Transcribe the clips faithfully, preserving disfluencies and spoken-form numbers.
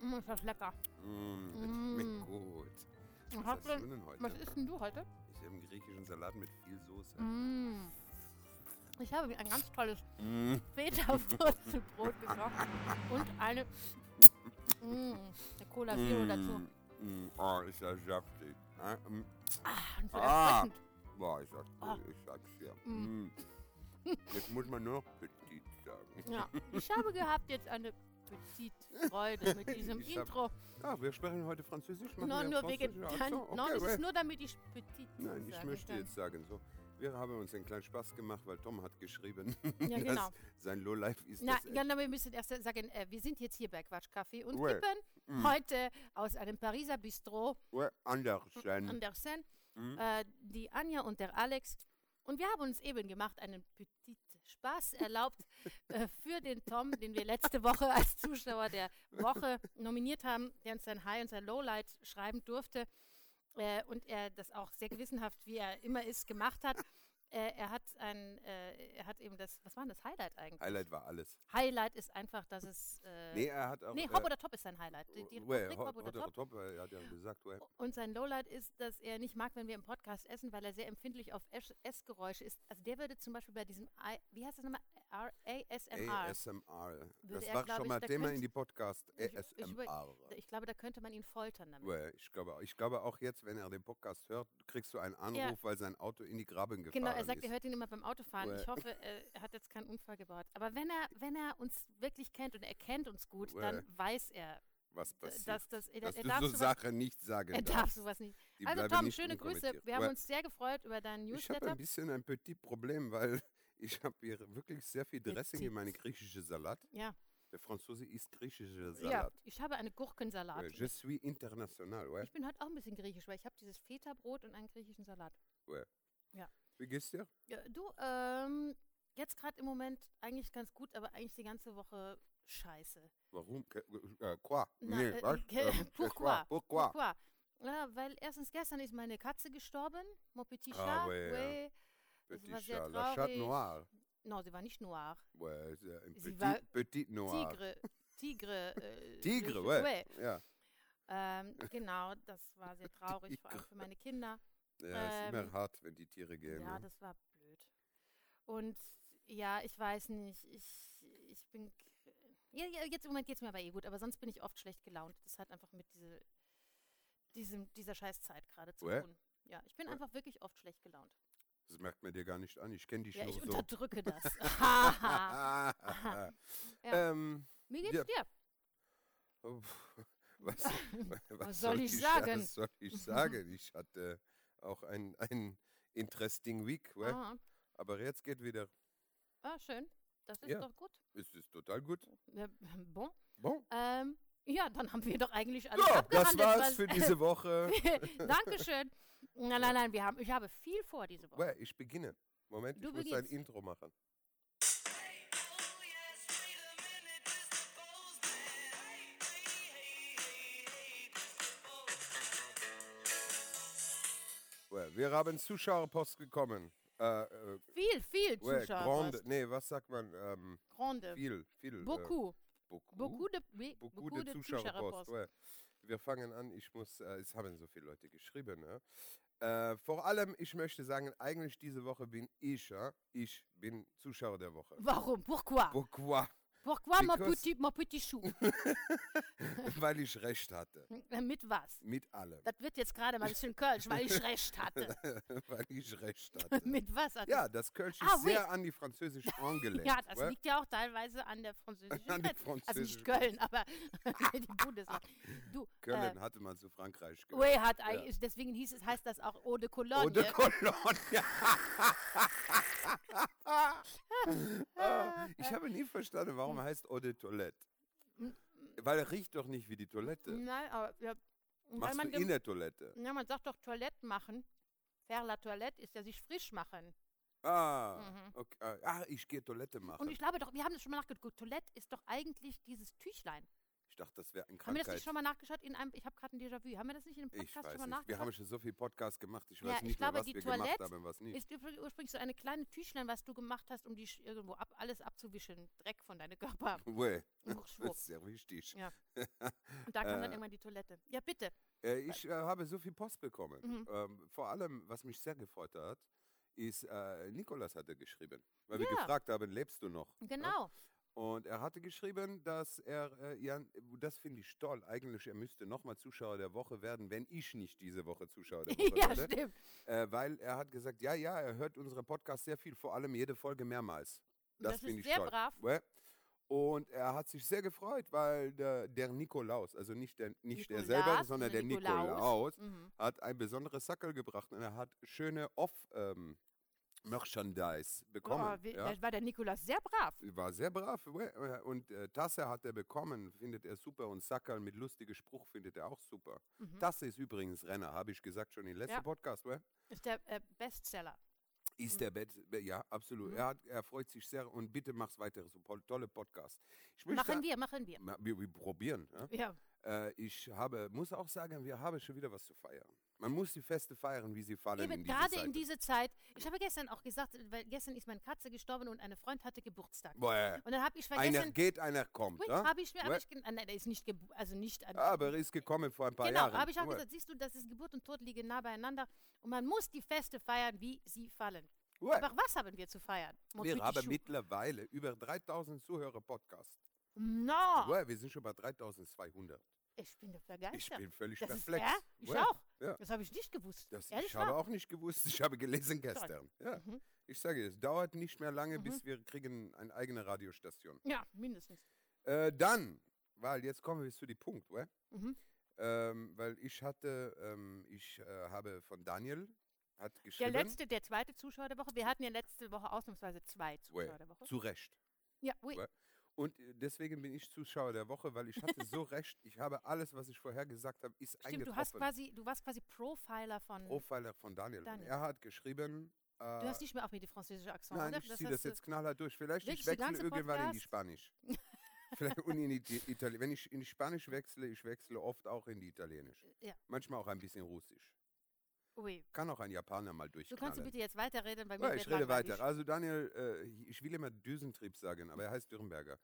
Mm, ist das lecker. Mm, das Mm. schmeckt gut. Was Was, hast du denn heute? was isst denn du heute? Ich habe einen griechischen Salat mit viel Soße. Mm. Ich habe mir ein ganz tolles Mm. Feta-Wurzelbrot gekocht und eine, mm, eine Cola Zero dazu. Mm. Oh, ist das saftig. Ah, mm. Ah, und so Ah. erfrischend. Boah, ich sag's, Ah. ich sag's dir. Mm. Mm. Jetzt muss man nur noch Petit sagen. Ja, ich habe gehabt jetzt eine Petite-Freude mit diesem Ich hab- Intro. Ah, wir sprechen heute Französisch. Machen No, wir nur wegen, Französisch? dann, Ach so, no, okay, das ist well. nur damit ich Petit Nein, ich sagen möchte kann. jetzt sagen, so, wir haben uns einen kleinen Spaß gemacht, weil Tom hat geschrieben, Ja, genau. dass sein Lowlife ist Na, das ja, na, wir müssen erst sagen, äh, wir sind jetzt hier bei Quatschkaffee und Well. kippen Mm. heute aus einem Pariser Bistro Well, Andersen. an der Seine, Mm. äh, die Anja und der Alex. Und wir haben uns eben gemacht, einen Petit Spaß erlaubt äh, für den Tom, den wir letzte Woche als Zuschauer der Woche nominiert haben, der uns sein High und sein Lowlight schreiben durfte. Äh, und er das auch sehr gewissenhaft, wie er immer ist, gemacht hat. Äh, er hat ein, äh, er hat eben das, was war denn das Highlight eigentlich? Highlight war alles. Highlight ist einfach, dass es, äh, Nee, er hat auch... nee, äh, Hop oder Top ist sein Highlight. Die, die well, Rubrik Hot, Hop oder Hot oder Top. Top, er hat ja gesagt, well. Und sein Lowlight ist, dass er nicht mag, wenn wir im Podcast essen, weil er sehr empfindlich auf Ess Essgeräusche ist. Also der würde zum Beispiel bei diesem, I, wie heißt das nochmal? R A S M R. A S M R. Das er, war glaub schon ich, mal da Thema könnt- in die Podcast. Ich- ich A S M über- R. Ich glaube, da könnte man ihn foltern damit. Well, ich, glaube, ich glaube auch jetzt, wenn er den Podcast hört, kriegst du einen Anruf, Ja. weil sein Auto in die Graben gefahren Genau, er sagt, ist. er hört ihn immer beim Autofahren. Well. Ich hoffe, äh, er hat jetzt keinen Unfall gebaut. Aber wenn er, wenn er uns wirklich kennt und er kennt uns gut, Well. dann weiß er, Was d- passiert. dass das, er, dass er du darf so sowas, Sachen nicht sagen er darf darfst. sowas nicht. Die Also bleiben Tom, nicht schöne Grüße. unkommentiert. Wir haben Well, uns sehr gefreut über deinen Ich habe Newsletter. ein bisschen ein petit Problem, weil ich habe hier wirklich sehr viel Dressing in meine griechische Salat. Ja. Der Franzose isst griechische Ja, Salat. ich habe eine Gurkensalat. Ouais, je suis international, ouais. Ich bin heute auch ein bisschen griechisch, weil ich habe dieses Feta-Brot und einen griechischen Salat. Wie geht's dir? Ja, du, ähm, jetzt gerade im Moment eigentlich ganz gut, aber eigentlich die ganze Woche scheiße. Warum? Ke- Äh, quoi? Na, Nee, äh, was? ke- Ähm, pourquoi? Pourquoi? Pourquoi? Ja, weil erstens gestern ist meine Katze gestorben, mon petit Ah, chat. ouais, ja. ouais. Das Petit war sehr chat, la chatte traurig. noire. No, sie war nicht noir. Ouais, c'est un Sie petit, war petit noir. Tigre. Tigre. Äh, Tigre, ouais. ouais. Ja. Ähm, genau, das war sehr traurig, vor allem für meine Kinder. Ja, ist Ähm, immer hart, wenn die Tiere gehen. Ja, ne? das war blöd. Und ja, ich weiß nicht, ich, ich bin. k- Ja, ja, jetzt im Moment geht es mir aber eh gut, aber sonst bin ich oft schlecht gelaunt. Das hat einfach mit diese, diesem, dieser Scheißzeit gerade zu Ouais. tun. Ja, ich bin Ouais. einfach wirklich oft schlecht gelaunt. Das merkt man dir gar nicht an. Ich kenne dich Ja, nur ich so. unterdrücke das. Haha. Ja. ähm, Wie geht's Ja. dir? oh, was, was, soll ich sagen? Was soll ich sagen? Ich hatte auch ein, ein interesting Week. Ouais? Aha. Aber jetzt geht wieder. Ah, schön. Das ist Ja. doch gut. Es ist total gut. Ja, bon. Bon. Ähm, ja, dann haben wir doch eigentlich alles Ja, abgehandelt. das war's was- für diese Woche. Dankeschön. Nein, nein, nein, wir haben, ich habe viel vor diese Woche. Ouais, ich beginne. Moment, Du ich muss ein beginnst. Intro machen. Ouais, wir haben Zuschauerpost bekommen. Äh, äh, Viel, viel ouais, Zuschauer. grande, nee, was sagt man? Ähm, Grande. viel, viel. Beaucoup. Äh, beaucoup. Beaucoup de, oui, Beaucoup beaucoup de de Zuschauerpost. Zuschauerpost. Ouais. Wir fangen an. Ich muss, äh, es haben so viele Leute geschrieben. Ne? Äh, vor allem, ich möchte sagen, eigentlich diese Woche bin ich, ja, ich bin Zuschauer der Woche. Warum? Pourquoi? Pourquoi? Pourquoi, mon Because- petit, mon petit chou? Weil ich recht hatte. Äh, Mit was? Mit allem. Das wird jetzt gerade mal ein bisschen Kölsch, weil ich recht hatte. Weil ich recht hatte. Mit was? Hat Ja, das Kölsch ist Ah, oui. sehr an die Französisch angelehnt. Ja, das ouais? liegt ja auch teilweise an der französischen An die Grenze. Also nicht französische Köln, aber die Bundesland. Du, Köln äh, hatte man zu Frankreich gehört. oui, hat eigentlich, deswegen hieß es, heißt das auch Eau de Cologne. Eau de Cologne. Ah, ich habe nie verstanden, warum heißt Eau de Toilette. Weil er riecht doch nicht wie die Toilette. Nein, aber ja, weil Machst man, du in der Toilette? ja, man sagt doch Toilette machen. Faire la Toilette ist ja sich frisch machen. Ah, Mhm. okay. Ah, ich gehe Toilette machen. Und ich glaube doch, wir haben das schon mal nachgeguckt, Toilette ist doch eigentlich dieses Tüchlein. Ich dachte, das wäre ein Haben wir das Krankheit. nicht schon mal nachgeschaut? In einem, ich habe gerade ein Déjà-vu. Haben wir das nicht in einem Podcast Ich schon weiß mal nicht. nachgeschaut? Wir haben schon so viel Podcasts gemacht. Ich Ja, weiß ich nicht glaube, mehr, was die wir gemacht Toilette haben und was nicht. Ist übr- ursprünglich so eine kleine Tüchlein, was du gemacht hast, um die sch- irgendwo ab, alles abzuwischen. Dreck von deinem Körper. Ué, Schwupp. das ist sehr wichtig. Ja. Und da kam dann Äh, irgendwann die Toilette. Ja, bitte. Äh, ich äh, habe so viel Post bekommen. Mhm. Ähm, vor allem, was mich sehr gefreut hat, ist, äh, Nikolas hatte geschrieben. Weil wir Ja. gefragt haben, lebst du noch? Ja? Genau. Und er hatte geschrieben, dass er, äh, ja, das finde ich toll, eigentlich, er müsste nochmal Zuschauer der Woche werden, wenn ich nicht diese Woche Zuschauer der Woche Ja, werde. stimmt. Äh, weil er hat gesagt, ja, ja, er hört unsere Podcasts sehr viel, vor allem jede Folge mehrmals. Das, Das finde ist ich sehr toll. brav. Ja. Und er hat sich sehr gefreut, weil der, der Nikolaus, also nicht der, nicht der selber, Nikolaus, sondern der Nikolaus. Nikolaus, Mhm. hat ein besonderes Sackerl gebracht und er hat schöne Off-Merchandise bekommen. Oh, wie, ja. Da war der Nikolaus sehr brav. War sehr brav. ja. Und äh, Tasse hat er bekommen, findet er super. Und Sackerl mit lustigem Spruch findet er auch super. Mhm. Tasse ist übrigens Renner, habe ich gesagt schon im letzten Ja. Podcast. Ja. Ist der äh, Bestseller. Ist Mhm. der Bett, ja, absolut. Mhm. Er, hat, er freut sich sehr und bitte mach's weiter. So pol- tolle Podcast. Ich möchte, Machen wir, machen wir. Ma- wir, wir probieren. Ja? Ja. Äh, ich habe, muss auch sagen, wir haben schon wieder was zu feiern. Man muss die Feste feiern, wie sie fallen in Eben diese gerade Zeit. in diese Zeit. Ich habe gestern auch gesagt, weil gestern ist meine Katze gestorben und eine Freund hatte Geburtstag. Boah, Und dann habe ich einer vergessen. geht, einer kommt. Ui, Ja? habe ich mir, hab Ja. ich, gen- ah, nein, der ist nicht, gebu- also nicht an, Aber er ist gekommen vor ein paar genau, Jahren. habe ich auch Ja. gesagt, siehst du, das ist Geburt und Tod liegen nah beieinander und man muss die Feste feiern, wie sie fallen. Ja. Aber was haben wir zu feiern? Wir haben mittlerweile über dreitausend Zuhörer Podcast. No, Ja, wir sind schon bei dreitausendzweihundert. ich bin doch Ich begeistert. bin völlig das ist, perplex. ja, ich Ja. auch. Ja. Das habe ich nicht gewusst. Das, Ehrlich ich habe wahr? auch nicht gewusst, ich habe gelesen gestern. Ja. Mhm. Ich sage, es dauert nicht mehr lange, Mhm. bis wir kriegen eine eigene Radiostation. Ja, mindestens. Äh, dann, weil jetzt kommen wir zu dem Punkt, wa? Mhm. ähm, weil ich hatte, ähm, ich äh, habe von Daniel, hat Der geschrieben, letzte, der zweite Zuschauer der Woche. Wir hatten ja letzte Woche ausnahmsweise zwei Zuschauer Ui, der Woche. zu Recht. Ja, ui. Ui. Und äh, deswegen bin ich Zuschauer der Woche, weil ich hatte so recht, ich habe alles, was ich vorher gesagt habe, ist Stimmt, du hast eingetroffen. quasi, du warst quasi Profiler von. Profiler von Daniel. Und Daniel. er hat geschrieben, äh, Du hast nicht mehr auch mit die französische Akzent, nein, oder? ich Das ziehe hast das du- jetzt knallhart durch. Vielleicht Wirklich, ich der wechsle ganze irgendwann in die Podcast? Spanisch. Vielleicht und in die Italien. Wenn ich in die Spanisch wechsle, ich wechsle oft auch in die Italienisch. Ja. Manchmal auch ein bisschen Russisch. Ui. Kann auch ein Japaner mal Du kannst durchknallen. bitte jetzt weiterreden, weil Ja, mir ich wird rede langweilig. weiter. Also Daniel, äh, ich will immer Düsentrieb sagen, aber er heißt Dürrenberger.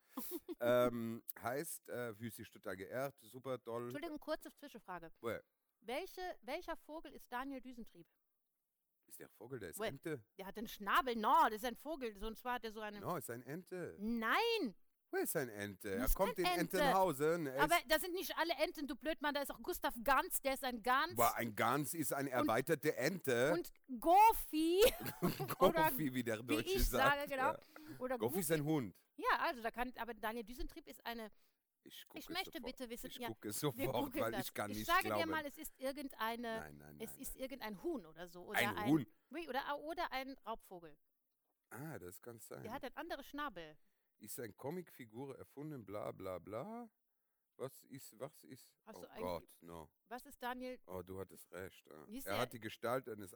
ähm, heißt, äh, fühlt sich total geehrt, super toll. Entschuldigung, kurze Zwischenfrage. Ui, Welche, welcher Vogel ist Daniel Düsentrieb? ist der Vogel, der ist Ui. Ente? Der hat einen Schnabel. No, das ist ein Vogel. So, und zwar hat er so eine. No, ist ein Ente. Nein! Wo ist ein Ente? Er Ist kommt in ein Ente. Entenhausen. Er Aber ist, da sind nicht alle Enten, du Blödmann. Da ist auch Gustav Ganz, der ist ein Gans. boah, ein Gans ist eine erweiterte Ente. Und Goofy, oder Goofy, wie der wie Deutsche ich sagt. sage, genau. Ja. Oder Goofy ist ein Hund. Ja, also da kann, aber Daniel Düsentrieb ist eine, Ich, gucke ich möchte sofort. bitte wissen, Ich ja, gucke wir sofort, gucken weil das. ich kann ich nicht sage glauben. dir mal, es ist irgendeine, nein, nein, es nein. ist nein. irgendein Huhn oder so. Oder Ein Huhn? Oui, oder, oder ein Raubvogel. Ah, das kann sein. Der hat einen anderen Schnabel. Ist eine Comicfigur erfunden, bla bla bla. Was ist, was ist? Hast oh du eigentlich- Gott, no. Was ist Daniel? Oh, du hattest recht. Ja. Wie ist Er der? hat die Gestalt eines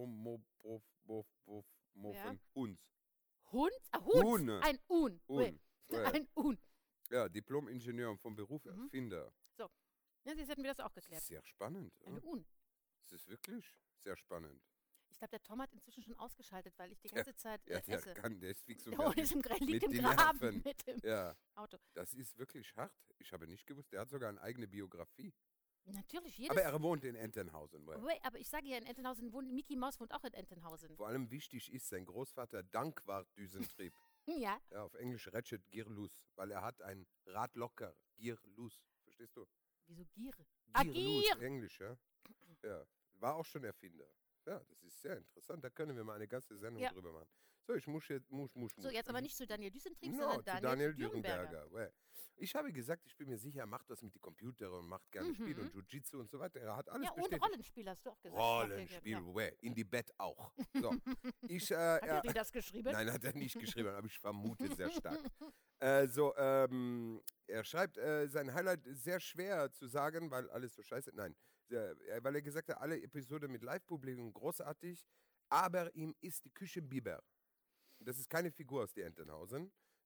Anthropomorphen Ja. Huns. Hund? Ah, Huhn. Huhn. Ein Huhn. Oui. Huhn. Ja. Ein Huhn. Ja, Diplom-Ingenieur und vom Beruf Mhm. Erfinder. Ja, jetzt hätten wir das auch Das geklärt. ist sehr spannend. Ja. Ein Huhn. Das ist wirklich sehr spannend. Ich glaube, der Tom hat inzwischen schon ausgeschaltet, weil ich die ganze Zeit Ja, äh, der esse. kann, der ist fix und Der Hund fertig. ist im, Gra- mit liegt im den Graben Nerven. mit dem Ja, Auto. das ist wirklich hart. Ich habe nicht gewusst, der hat sogar eine eigene Biografie. Natürlich, jedes. Aber er wohnt in Entenhausen. Weil Oui, aber ich sage ja, in Entenhausen wohnt, Mickey Maus wohnt auch in Entenhausen. vor allem wichtig ist, sein Großvater Dankwart Düsentrieb. Ja, Ja, auf Englisch Ratchet Girlus, weil er hat ein Radlocker Girlus. Verstehst du? wieso Gier? Ah, Girlus, Gier! Englisch, ja. Ja, war auch schon Erfinder. Ja, das ist sehr interessant. Da können wir mal eine ganze Sendung Ja. drüber machen. So, ich muss jetzt, muss, muss, So, muss. jetzt aber nicht zu Daniel Düsentrieb, No, sondern zu Daniel, Daniel Dürrenberger. Dürrenberger. well. Ich habe gesagt, ich bin mir sicher, er macht was mit den Computern und macht gerne Mhm. Spiele und Jiu-Jitsu und so weiter. Er hat alles Ja, und bestätigt. Rollenspiel hast du auch gesagt. Rollenspiel, Ja. well. In die Bett auch. So. Ich, äh, Hat er, er dir das geschrieben? Nein, hat er nicht geschrieben, aber ich vermute sehr stark. Also, ähm, er schreibt, äh, sein Highlight ist sehr schwer zu sagen, weil alles so scheiße. Nein, sehr, äh, weil er gesagt hat, alle Episoden mit Live-Publikum großartig, aber ihm ist die Küche Biber. Das ist keine Figur aus der Entenhausen,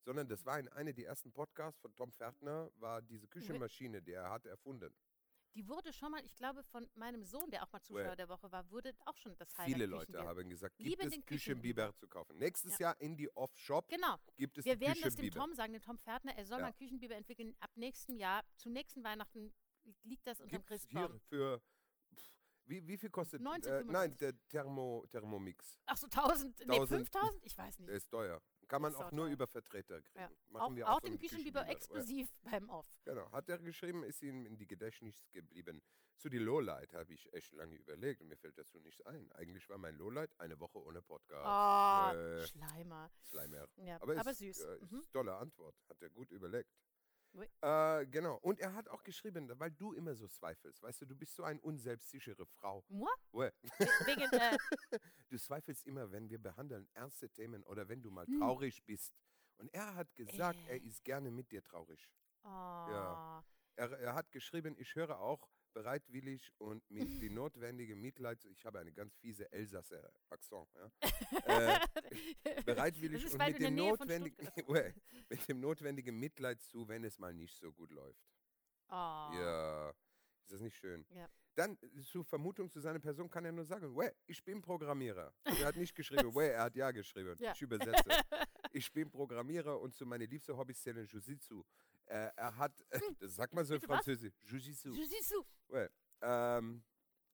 sondern das war in einer der ersten Podcasts von Tom Pförtner, war diese Küchenmaschine, die er hat erfunden. Die wurde schon mal, ich glaube, von meinem Sohn, der auch mal Zuschauer well, der Woche war, wurde auch schon das Highlight. Viele Leute haben gesagt, gibt Liebe es den Küchenbiber Küchenbiber zu kaufen. Nächstes Ja. Jahr in die Off-Shop Genau. gibt es Wir die werden es dem Küchenbiber. Tom sagen, dem Tom Pförtner, er soll Ja. mal einen Küchenbiber entwickeln. Ab nächstem Jahr, zu nächsten Weihnachten liegt das unterm Gibt's Christbaum. hier für, pff, wie, wie viel kostet, neunzehn äh, nein, fünfundneunzig. der Thermo, Thermomix. Ach so, tausend, nee, tausend. fünftausend? Ich weiß Der nicht. ist teuer. Kann man Ist auch nur sauteuer. über Vertreter kriegen. Ja. Machen Auch, wir auch so dem einen Küchenbiber Küchenbiber. exklusiv beim Off. Genau, hat er geschrieben, ist ihm in die Gedächtnis geblieben. Zu die Lowlight habe ich echt lange überlegt und mir fällt dazu nichts ein. Eigentlich war mein Lowlight eine Woche ohne Podcast. Oh, Äh, Schleimer. Slimer. Ja, Aber, aber ist, süß. Äh, ist Mhm. tolle Antwort. Hat er gut überlegt. Oui. Äh, genau. Und er hat auch geschrieben, weil du immer so zweifelst. Weißt du, du bist so eine unselbstsichere Frau. Moi? Ouais. Wegen, äh, Du zweifelst immer, wenn wir behandeln ernste Themen oder wenn du mal Hm. traurig bist. Und er hat gesagt, Äh. er ist gerne mit dir traurig. oh. Er, er hat geschrieben, ich höre auch bereitwillig und mit die notwendige Mitleid, ich habe eine ganz fiese Elsasser Akzent, ja? äh, bereitwillig Das ist, und weil mit du in dem, der Nähe von notwendigen, Stuttgart- Ouais, mit dem notwendigen Mitleid zu, wenn es mal nicht so gut läuft. Oh. Ja, ist das nicht schön? Ja. Dann äh, zur Vermutung zu seiner Person kann er nur sagen, ouais, ich bin Programmierer. Er hat nicht geschrieben, ouais, er hat ja geschrieben. Ja. Ich übersetze. Ich bin Programmierer und zu meinen liebsten Hobbys zählen Jiu-Jitsu. Äh, er hat, äh, das sagt man so in Bitte was? Französisch, Jiu-Jitsu. Jiu-Jitsu. Ouais. Ähm,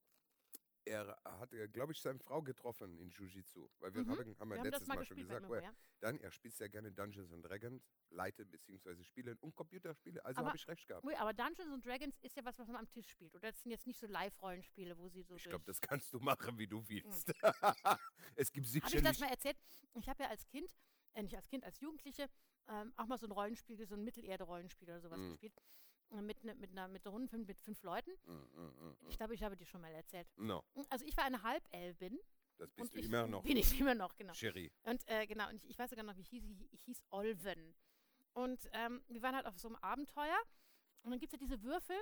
er hat, glaube ich, seine Frau getroffen in Jiu-Jitsu. Weil wir Mhm. haben, haben wir Wir haben das letztes mal Mal, schon gespielt gesagt, beim Mirko, ouais. ja. Dann, er spielt sehr gerne Dungeons and Dragons, leitet bzw. spielen und Computerspiele. Also Aber- habe ich recht gehabt. Ui, aber Dungeons and Dragons ist ja was, was man am Tisch spielt. Oder das sind jetzt nicht so Live-Rollenspiele, wo sie so Ich durch... glaube, das kannst du machen, wie du willst. Es gibt Habe ich das sicherlich... mal erzählt? Ich habe ja als Kind, äh, nicht als Kind, als Jugendliche, ähm, auch mal so ein Rollenspiel, so ein Mittelerde-Rollenspiel oder sowas Mhm. gespielt. Äh, Mit, ne, mit, einer, mit einer Runde mit fünf Leuten. Mm, mm, mm, Ich glaube, ich habe dir schon mal erzählt. mm. No, Also ich war eine Halbelbin. das Und bist du ich immer noch, bin ich immer noch, genau. Cherie. Und äh, genau, und ich, ich weiß sogar noch, wie ich hieß. Ich, ich hieß Olven. Und ähm, wir waren halt auf so einem Abenteuer. Und dann gibt es ja diese Würfel,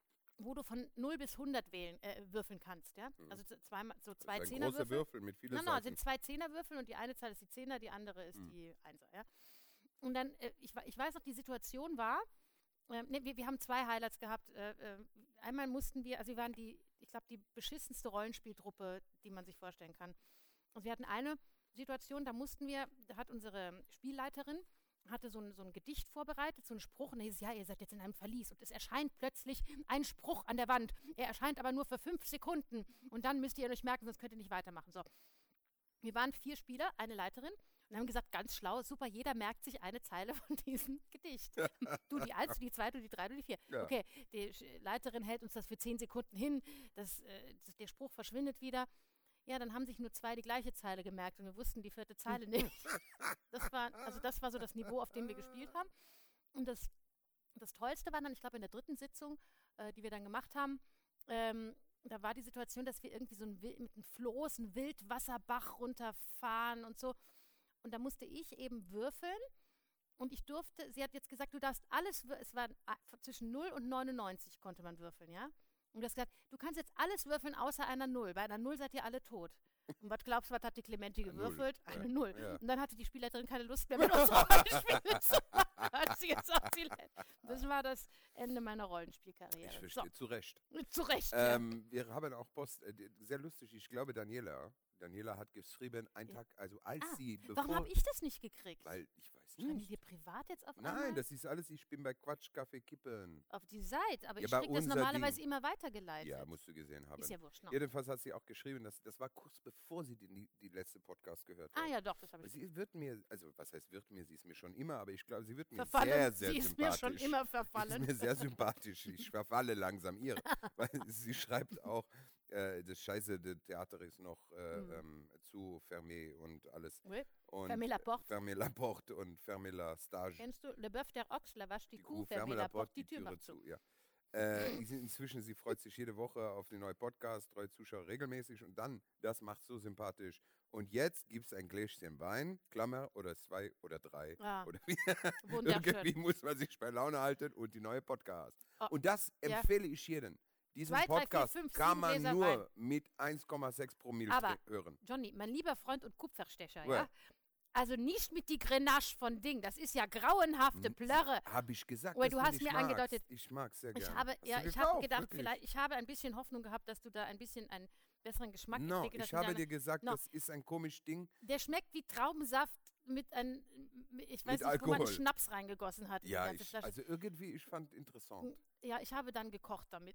wo du von null bis hundert wählen, äh, würfeln kannst. Ja? Mhm. Also z- zweimal, so Das zwei ist ein großer Zehnerwürfel. Würfel mit vielen Nein, nein, es Seiten. sind zwei Zehnerwürfel und die eine Zahl ist die Zehner, die andere ist Mhm. die Einser. Ja? Und dann, äh, ich, wa- ich weiß noch, die Situation war, äh, nee, wir, wir haben zwei Highlights gehabt. Äh, äh, einmal mussten wir, also wir waren die, ich glaube, die beschissenste Rollenspieltruppe, die man sich vorstellen kann. Und wir hatten eine Situation, da mussten wir, da hat unsere Spielleiterin, hatte so ein, so ein Gedicht vorbereitet, so einen Spruch, und da hieß es, ja, ihr seid jetzt in einem Verlies und es erscheint plötzlich ein Spruch an der Wand. Er erscheint aber nur für fünf Sekunden und dann müsst ihr euch merken, sonst könnt ihr nicht weitermachen. So. Wir waren vier Spieler, eine Leiterin und haben gesagt, ganz schlau, super, jeder merkt sich eine Zeile von diesem Gedicht. Du die eins, du die zwei, du die drei, du die vier. Ja. Okay, die Sch- Leiterin hält uns das für zehn Sekunden hin, das, äh, das, der Spruch verschwindet wieder. Ja, dann haben sich nur zwei die gleiche Zeile gemerkt und wir wussten die vierte Zeile nicht. Das war, also das war so das Niveau, auf dem wir gespielt haben. Und das, das Tollste war dann, ich glaube, in der dritten Sitzung, äh, die wir dann gemacht haben, ähm, da war die Situation, dass wir irgendwie so ein, Wil- mit einem Floß einen Wildwasserbach runterfahren und so. Und da musste ich eben würfeln. Und ich durfte, sie hat jetzt gesagt, du darfst alles, wür- es war a- zwischen null und neunundneunzig konnte man würfeln, ja? Und du hast gesagt, du kannst jetzt alles würfeln außer einer Null. Bei einer Null seid ihr alle tot. Und was glaubst du, was hat die Clementi Eine Null, gewürfelt? ja, Eine Null. ja. Und dann hatte die Spielleiterin keine Lust mehr mit uns Rollenspiele zu machen. Hat sie gesagt, sie le- das war das Ende meiner Rollenspielkarriere. Ich verstehe, zu Recht. So, zu Recht. ja. Ähm, wir haben auch Post, äh, die- sehr lustig, ich glaube Daniela, Daniela hat geschrieben, ein Ja. Tag, also als Ah, sie, bevor, Warum habe ich das nicht gekriegt? weil, ich weiß Schreiben die nicht. dir privat jetzt auf Nein, einmal? das ist alles, ich bin bei Quatsch, Kaffee, Kippen. Auf die Seite, aber Ja, ich bei kriege das unser normalerweise Ding. immer weitergeleitet. Ja, musst du gesehen haben. Ist ja wurscht. No. Jedenfalls hat sie auch geschrieben, dass, das war kurz bevor sie die, die letzte Podcast gehört hat. Ah ja, doch, das habe Aber ich sie wird mir, also was heißt wird mir, sie ist mir schon immer, aber ich glaube, sie wird mir verfallen. sehr, sehr sie ist sympathisch. mir schon immer Sie verfallen. ist mir sehr sympathisch. Ich verfalle langsam ihr. Weil sie schreibt auch, äh, das Scheiße, das Theater ist noch äh, Mhm. ähm, zu Fermé und alles. Oui. Und Fermé Laporte. Fermé Laporte und Fermé La Stage. Kennst du Le Bœuf der Ochs, la vache, die, Die Kuh, Kuh, Fermé Fermé Laporte, Laporte, die Tür macht zu. Ja. Äh, ich- inzwischen, sie freut sich jede Woche auf den neuen Podcast, treue Zuschauer regelmäßig und dann, das macht so sympathisch. Und jetzt gibt es ein Gläschen Wein, Klammer, oder zwei oder drei. Ah, Oder wie, wunderschön. irgendwie muss man sich bei Laune halten und die neue Podcast. Oh, Und das ja. empfehle ich jedem. Diesen Zwei, drei, vier, Podcast fünf, kann sieben man Gläser nur Wein. mit eins Komma sechs Promille Aber- tre- hören. Johnny, mein lieber Freund und Kupferstecher, Ouais. ja? Also nicht mit die Grenache von Ding. Das ist ja grauenhafte Plörre. Habe ich gesagt, Oder dass du du hast nicht mir magst. angedeutet. Ich mag sehr gerne. Ich habe, Hast ja, du ich habe gekauft, gedacht, wirklich? vielleicht, ich habe ein bisschen Hoffnung gehabt, dass du da ein bisschen einen besseren Geschmack No, entwickelt hast. ich habe mit dir gesagt, No. das ist ein komisch Ding. Der schmeckt wie Traubensaft mit einem, ich weiß Mit nicht, wo man Alkohol. einen Schnaps reingegossen hat. in die Ja, ganze ich, Flasche. also irgendwie, ich fand interessant. Ja, ich habe dann gekocht damit.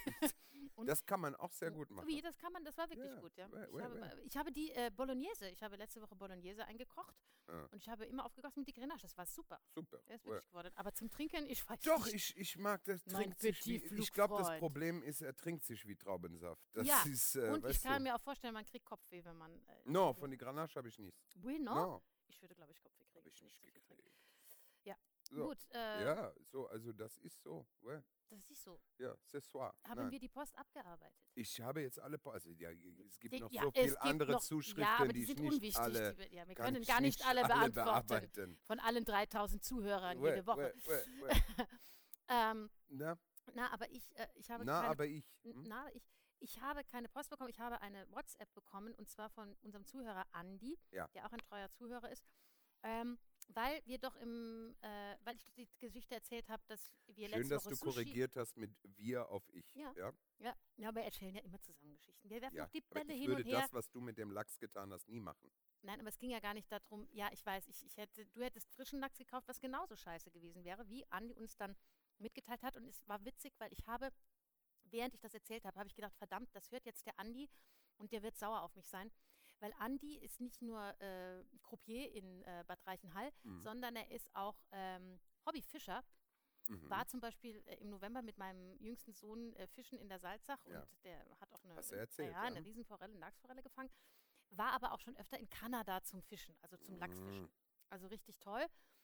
Und Das kann man auch sehr gut machen. Wie, das kann man, das war wirklich Ja, gut, ja. ouais, Ich, ouais, habe, ouais. ich habe die äh, Bolognese, ich habe letzte Woche Bolognese eingekocht Ja. und ich habe immer aufgegossen mit die Grenache. Das war super. Super. Der ist ouais. wirklich geworden. Aber zum Trinken, ich weiß Doch, nicht. ich, ich mag das. Mein Trinkt sich wie, Petit ich glaube, das Flugfreund. Problem ist, er trinkt sich wie Traubensaft. Das Ja, ist, äh, Und ich weißt kann du. mir auch vorstellen, man kriegt Kopfweh, wenn man. Äh, No, von die Grenache habe ich nichts. Oui, no? No, Ich würde, glaube ich, Kopfweh kriegen. habe ich wenn nicht zu viel trinke. gekriegt. Ja. So. Gut, äh, Ja, so, also das ist so. Ouais. das ist so. Ja, c'est soir. Haben Nein. wir die Post abgearbeitet? Ich habe jetzt alle, Po- also ja, es gibt Die- noch ja, so es viele gibt andere noch, Zuschriften, ja, aber die die ich sind nicht unwichtig. alle, die, wir- ja, wir kann können ich gar nicht alle beantworten. bearbeiten. Von allen dreitausend Zuhörern Ouais, jede Woche. ouais, ouais, ouais. Ähm, Na, na, aber ich, äh, ich habe na, keine, aber ich. n- Hm? na, ich, ich habe keine Post bekommen. Ich habe eine WhatsApp bekommen und zwar von unserem Zuhörer Andi, Ja. der auch ein treuer Zuhörer ist. Ähm, weil wir doch im, äh, weil ich die Geschichte erzählt habe, dass wir Schön, letzte dass Woche du Sushi, korrigiert hast mit wir auf ich. Ja. ja? Ja, ja, aber wir erzählen ja immer zusammen Geschichten. Wir werfen Ja, auch die aber Bälle ich hin würde und her. das, was du mit dem Lachs getan hast, nie machen. Nein, aber es ging ja gar nicht darum, ja, ich weiß, ich, ich hätte, du hättest frischen Lachs gekauft, was genauso scheiße gewesen wäre, wie Andi uns dann mitgeteilt hat. Und es war witzig, weil ich habe, während ich das erzählt habe, habe ich gedacht, verdammt, das hört jetzt der Andi und der wird sauer auf mich sein. Weil Andi ist nicht nur äh, Croupier in äh, Bad Reichenhall, Mhm. sondern er ist auch ähm, Hobbyfischer. Mhm. War zum Beispiel äh, im November mit meinem jüngsten Sohn äh, fischen in der Salzach Ja. und der hat auch eine, Hast du erzählt, ja, ja. eine Riesenforelle, eine Lachsforelle gefangen. War aber auch schon öfter in Kanada zum Fischen, also zum Lachsfischen. Mhm. Also richtig toll.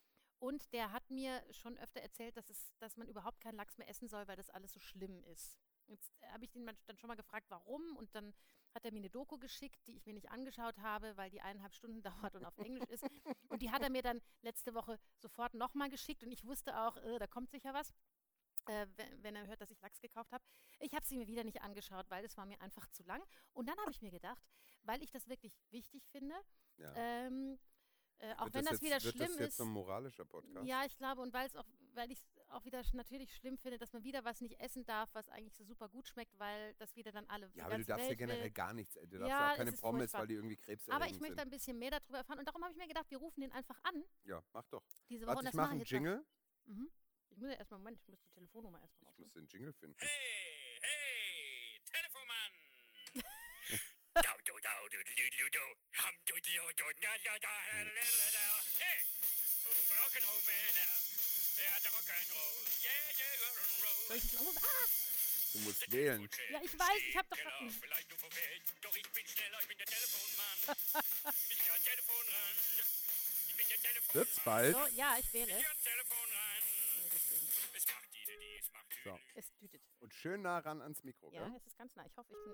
Und der hat mir schon öfter erzählt, dass, es, dass man überhaupt keinen Lachs mehr essen soll, weil das alles so schlimm ist. Jetzt habe ich ihn mal- dann schon mal gefragt, warum. Und dann hat er mir eine Doku geschickt, die ich mir nicht angeschaut habe, weil die eineinhalb Stunden dauert und auf Englisch ist. Und die hat er mir dann letzte Woche sofort nochmal geschickt. Und ich wusste auch, äh, da kommt sicher was, äh, wenn, wenn er hört, dass ich Lachs gekauft habe. Ich habe sie mir wieder nicht angeschaut, weil es war mir einfach zu lang. Und dann habe ich mir gedacht, weil ich das wirklich wichtig finde, Ja. ähm, äh, auch Wird wenn das das jetzt, wieder wird schlimm das jetzt ist. so ein moralischer Podcast? Ja, ich glaube, und weil es auch, weil ich es auch wieder sch- natürlich schlimm finde, dass man wieder was nicht essen darf, was eigentlich so super gut schmeckt, weil das wieder dann alle. die Ja, aber du ganze darfst ja Welt generell will. gar nichts. Du darfst Ja, ja auch es keine ist Pommes, furchtbar. weil die irgendwie krebserregend Aber ich möchte sind. ein bisschen mehr darüber erfahren und darum habe ich mir gedacht, wir rufen den einfach an Ja, mach doch. diese Woche. Warte, und ich das mache mache einen ich jetzt mal. Jingle. Mhm. Ich muss ja erstmal, Moment, ich muss die Telefonnummer erstmal Ich raussuchen. muss den Jingle finden. Hey, hey, Telefonmann! Dau, du, dau, du, du, du, du, hum, du, du, du, na, na, da, la, la, la, la. Hey, oh, Rock'n'Roll Man, ja, der Rock'n'Roll, yeah, yeah, Rock'n'Roll. Soll ich das anrufen? Ah! Du musst wählen. Ja, ich weiß, ich hab doch Genau, grad- vielleicht du verwählt, doch ich bin schneller, ich bin der Telefonmann. Ich geh an Telefon ran. Ich bin der Telefonmann. Wird's bald? So, ja, ich wähle. Ich geh an Telefon ran. Nee, deswegen. Es macht die, die, es macht die. So. Es tütet. Und schön nah ran ans Mikro, Ja, gell? es ist ganz nah. Ich hoffe, ich bin.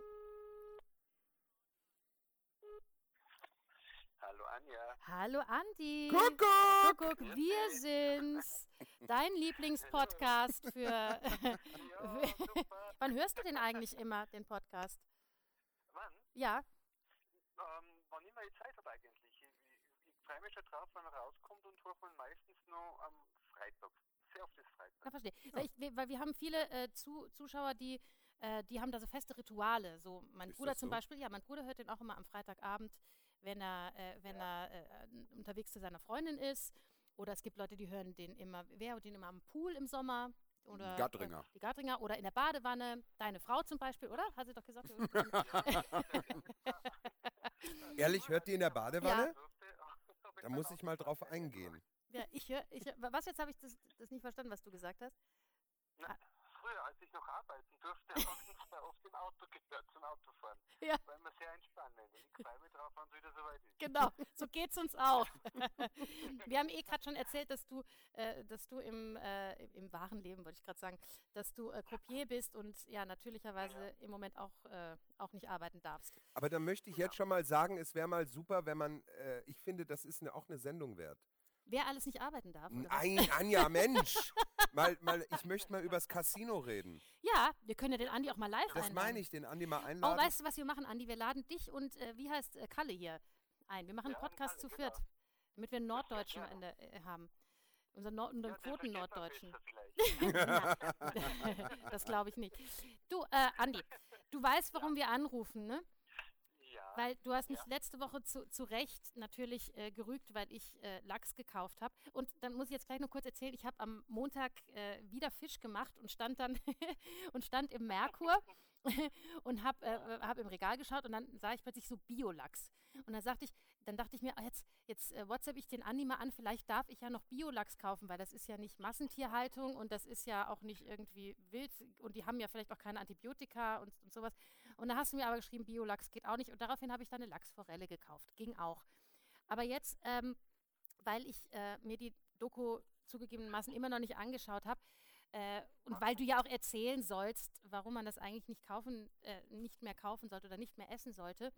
Hallo Anja. Hallo Andi. Kuckuck! Kuckuck, wir sind's. Dein Lieblingspodcast für. Ja, super. Wann hörst du denn eigentlich immer, den Podcast? Wann? Ja, Ähm, wann immer ich Zeit habe eigentlich. Ich, ich, ich freue mich schon drauf, wenn er rauskommt und höre ihn meistens noch am Freitag. Sehr oft ist Freitag. na verstehe. Weil, ich, weil wir haben viele äh, Zu Zuschauer, die, äh, die haben da so feste Rituale. So mein Ist Bruder das zum so? Beispiel, ja, mein Bruder hört den auch immer am Freitagabend, wenn er, äh, wenn er äh, unterwegs zu seiner Freundin ist. Oder es gibt Leute, die hören den immer, wer hört den immer am Pool im Sommer? Oder Gatringer. Äh, die Gatringer oder in der Badewanne. Deine Frau zum Beispiel, oder? Hat sie doch gesagt. Ehrlich, hört die in der Badewanne? Durfte, hab Da dann muss auch ich mal gesagt, drauf ja, eingehen. Ja, ich höre, ich hör, was jetzt habe ich das, das nicht verstanden, was du gesagt hast? Na, früher, als ich noch arbeiten durfte, habe ich uns da oft im Auto gehört zum Autofahren. Ja. Weil wir sehr entspannen. Und ich freue mich drauf, wenn es wieder soweit ist. Genau, so geht's uns auch. Wir haben eh gerade schon erzählt, dass du, äh, dass du im, äh, im, im wahren Leben, wollte ich gerade sagen, dass du äh, Croupier bist und ja, natürlicherweise im Moment auch, äh, auch nicht arbeiten darfst. Aber dann möchte ich jetzt schon mal sagen, es wäre mal super, wenn man, äh, ich finde, das ist eine, auch eine Sendung wert. Wer alles nicht arbeiten darf. Oder was? Nein, Anja, Mensch! mal, mal, ich möchte mal übers Casino reden. Ja, wir können ja den Andi auch mal live Das einladen. meine ich, den Andi mal Oh, einladen. weißt du, was wir machen, Andi? Wir laden dich und, äh, wie heißt äh, Kalle hier ein. Wir machen einen Ja, Podcast Kalle, zu genau. viert. damit wir einen Das wär Norddeutschen gerne. in der, äh, haben. Unseren, Nord unseren Ja, den versteht man Quoten-Norddeutschen. besser vielleicht. Das glaube ich nicht. Du, äh, Andi, du weißt, warum wir anrufen, ne? Ja. Weil du hast mich Ja. letzte Woche zu, zu Recht natürlich äh, gerügt, weil ich äh, Lachs gekauft habe. Und dann muss ich jetzt gleich noch kurz erzählen, ich habe am Montag äh, wieder Fisch gemacht und stand dann und stand im Merkur und habe äh, hab im Regal geschaut und dann sah ich plötzlich so Biolachs. Und dann sagte ich, dann dachte ich mir, ah, jetzt, jetzt äh, WhatsApp ich den Andi mal an, vielleicht darf ich ja noch Biolachs kaufen, weil das ist ja nicht Massentierhaltung und das ist ja auch nicht irgendwie wild und die haben ja vielleicht auch keine Antibiotika und, und sowas. Und da hast du mir aber geschrieben, Biolachs geht auch nicht. Und daraufhin habe ich dann eine Lachsforelle gekauft. Ging auch. Aber jetzt, ähm, weil ich äh, mir die Doku zugegebenermaßen immer noch nicht angeschaut habe äh, und weil du ja auch erzählen sollst, warum man das eigentlich nicht kaufen, äh, nicht mehr kaufen sollte oder nicht mehr essen sollte,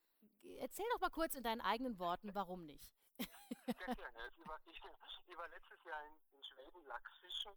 g- erzähl doch mal kurz in deinen eigenen Worten, warum nicht. Sehr gerne. Also ich, war, ich, ich war letztes Jahr in, in Schweden Lachsfischen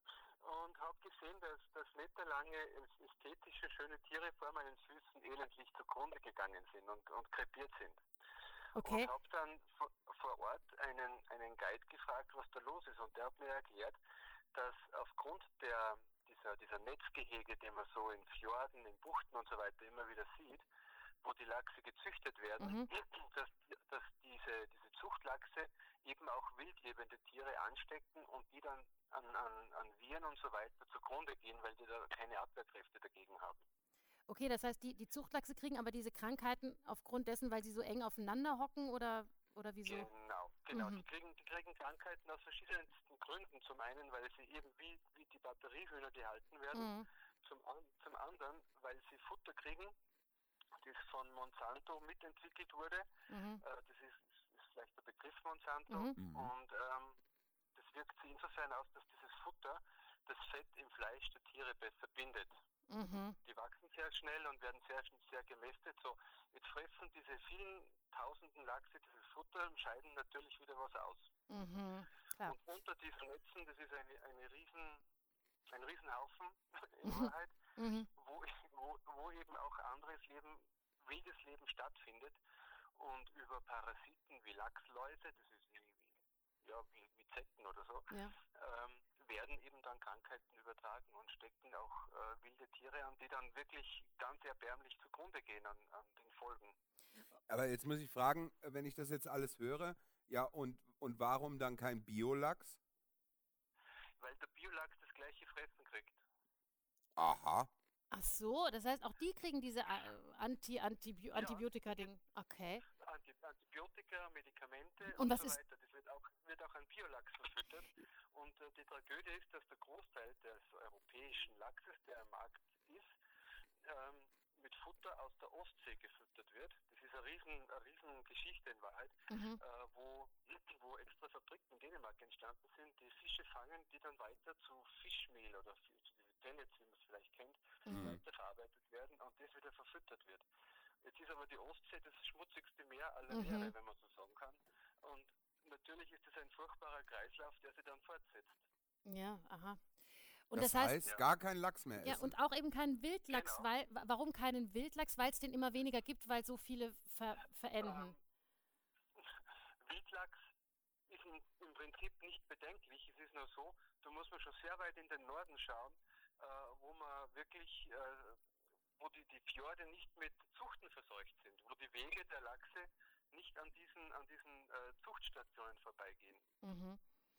und habe gesehen, dass, dass meterlange äs- ästhetische, schöne Tiere vor meinen Füßen elendlich zugrunde gegangen sind und, und krepiert sind. Okay. Und habe dann vor, vor Ort einen, einen Guide gefragt, was da los ist. Und der hat mir erklärt, dass aufgrund der, dieser, dieser Netzgehege, die man so in Fjorden, in Buchten und so weiter immer wieder sieht, wo die Lachse gezüchtet werden, Mhm. dass, dass diese, diese Zuchtlachse eben auch wildlebende Tiere anstecken und die dann an, an, an Viren und so weiter zugrunde gehen, weil die da keine Abwehrkräfte dagegen haben. Okay, das heißt, die, die Zuchtlachse kriegen aber diese Krankheiten aufgrund dessen, weil sie so eng aufeinander hocken oder, oder wieso? Genau, genau. Mhm. Die, kriegen, die kriegen Krankheiten aus verschiedensten Gründen. Zum einen, weil sie eben wie, wie die Batteriehühner gehalten werden. Mhm. Zum, an, zum anderen, weil sie Futter kriegen, das von Monsanto mitentwickelt wurde. Mhm. Äh, das ist, ist vielleicht der Begriff Monsanto. Mhm. Mhm. Und ähm, das wirkt sich insofern aus, dass dieses Futter das Fett im Fleisch der Tiere besser bindet. Mhm. Die wachsen sehr schnell und werden sehr, sehr gemästet. So, jetzt fressen diese vielen tausenden Lachse dieses Futter und scheiden natürlich wieder was aus. Mhm. Klar. Und unter diesen Netzen, das ist eine, eine riesen, ein Riesenhaufen in Wahrheit, Mhm. wo, wo, wo eben auch anderes Leben, wildes Leben stattfindet. Und über Parasiten wie Lachsläuse, das ist wie, ja, wie, wie Zecken oder so, Ja. ähm, werden eben dann Krankheiten übertragen und stecken auch äh, wilde Tiere an, die dann wirklich ganz erbärmlich zugrunde gehen an, an den Folgen. Aber jetzt muss ich fragen, äh, wenn ich das jetzt alles höre, ja, und, und warum dann kein Biolachs? Weil der Biolachs das gleiche Fressen kriegt. Aha. Ach so, das heißt, auch die kriegen diese äh, Anti, Anti, Ja. Antibiotika-Ding. Okay. Anti Antibiotika, Medikamente Und und, was so ist- weiter. Das wird auch, wird auch an Biolachs verfüttert. Und äh, die Tragödie ist, dass der Großteil des europäischen Lachses, der am Markt ist, ähm, mit Futter aus der Ostsee gefüttert wird. Das ist eine riesen, eine riesen Geschichte in Wahrheit, Mhm. äh, wo, wo extra Fabriken in Dänemark entstanden sind, die Fische fangen, die dann weiter zu Fischmehl oder fi- zu diesen Pellets, wie man es vielleicht kennt, Mhm. weiterverarbeitet werden und das wieder verfüttert wird. Jetzt ist aber die Ostsee das schmutzigste Meer aller Mhm. Meere, wenn man so sagen kann. Und natürlich ist es ein furchtbarer Kreislauf, der sich dann fortsetzt. Ja, aha. Und Das, das, heißt, heißt, Ja. gar kein Lachs mehr ja, essen. und auch eben keinen Wildlachs, Genau. weil, wa- warum keinen Wildlachs? Weil es den immer weniger gibt, weil so viele ver, verenden. Ähm, Wildlachs ist im, im Prinzip nicht bedenklich. Es ist nur so, da muss man schon sehr weit in den Norden schauen, äh, wo man wirklich, äh, wo die, die Fjorde nicht mit Zuchten verseucht sind, wo die Wege der Lachse nicht an diesen, an diesen äh, Zuchtstationen vorbeigehen. Mhm.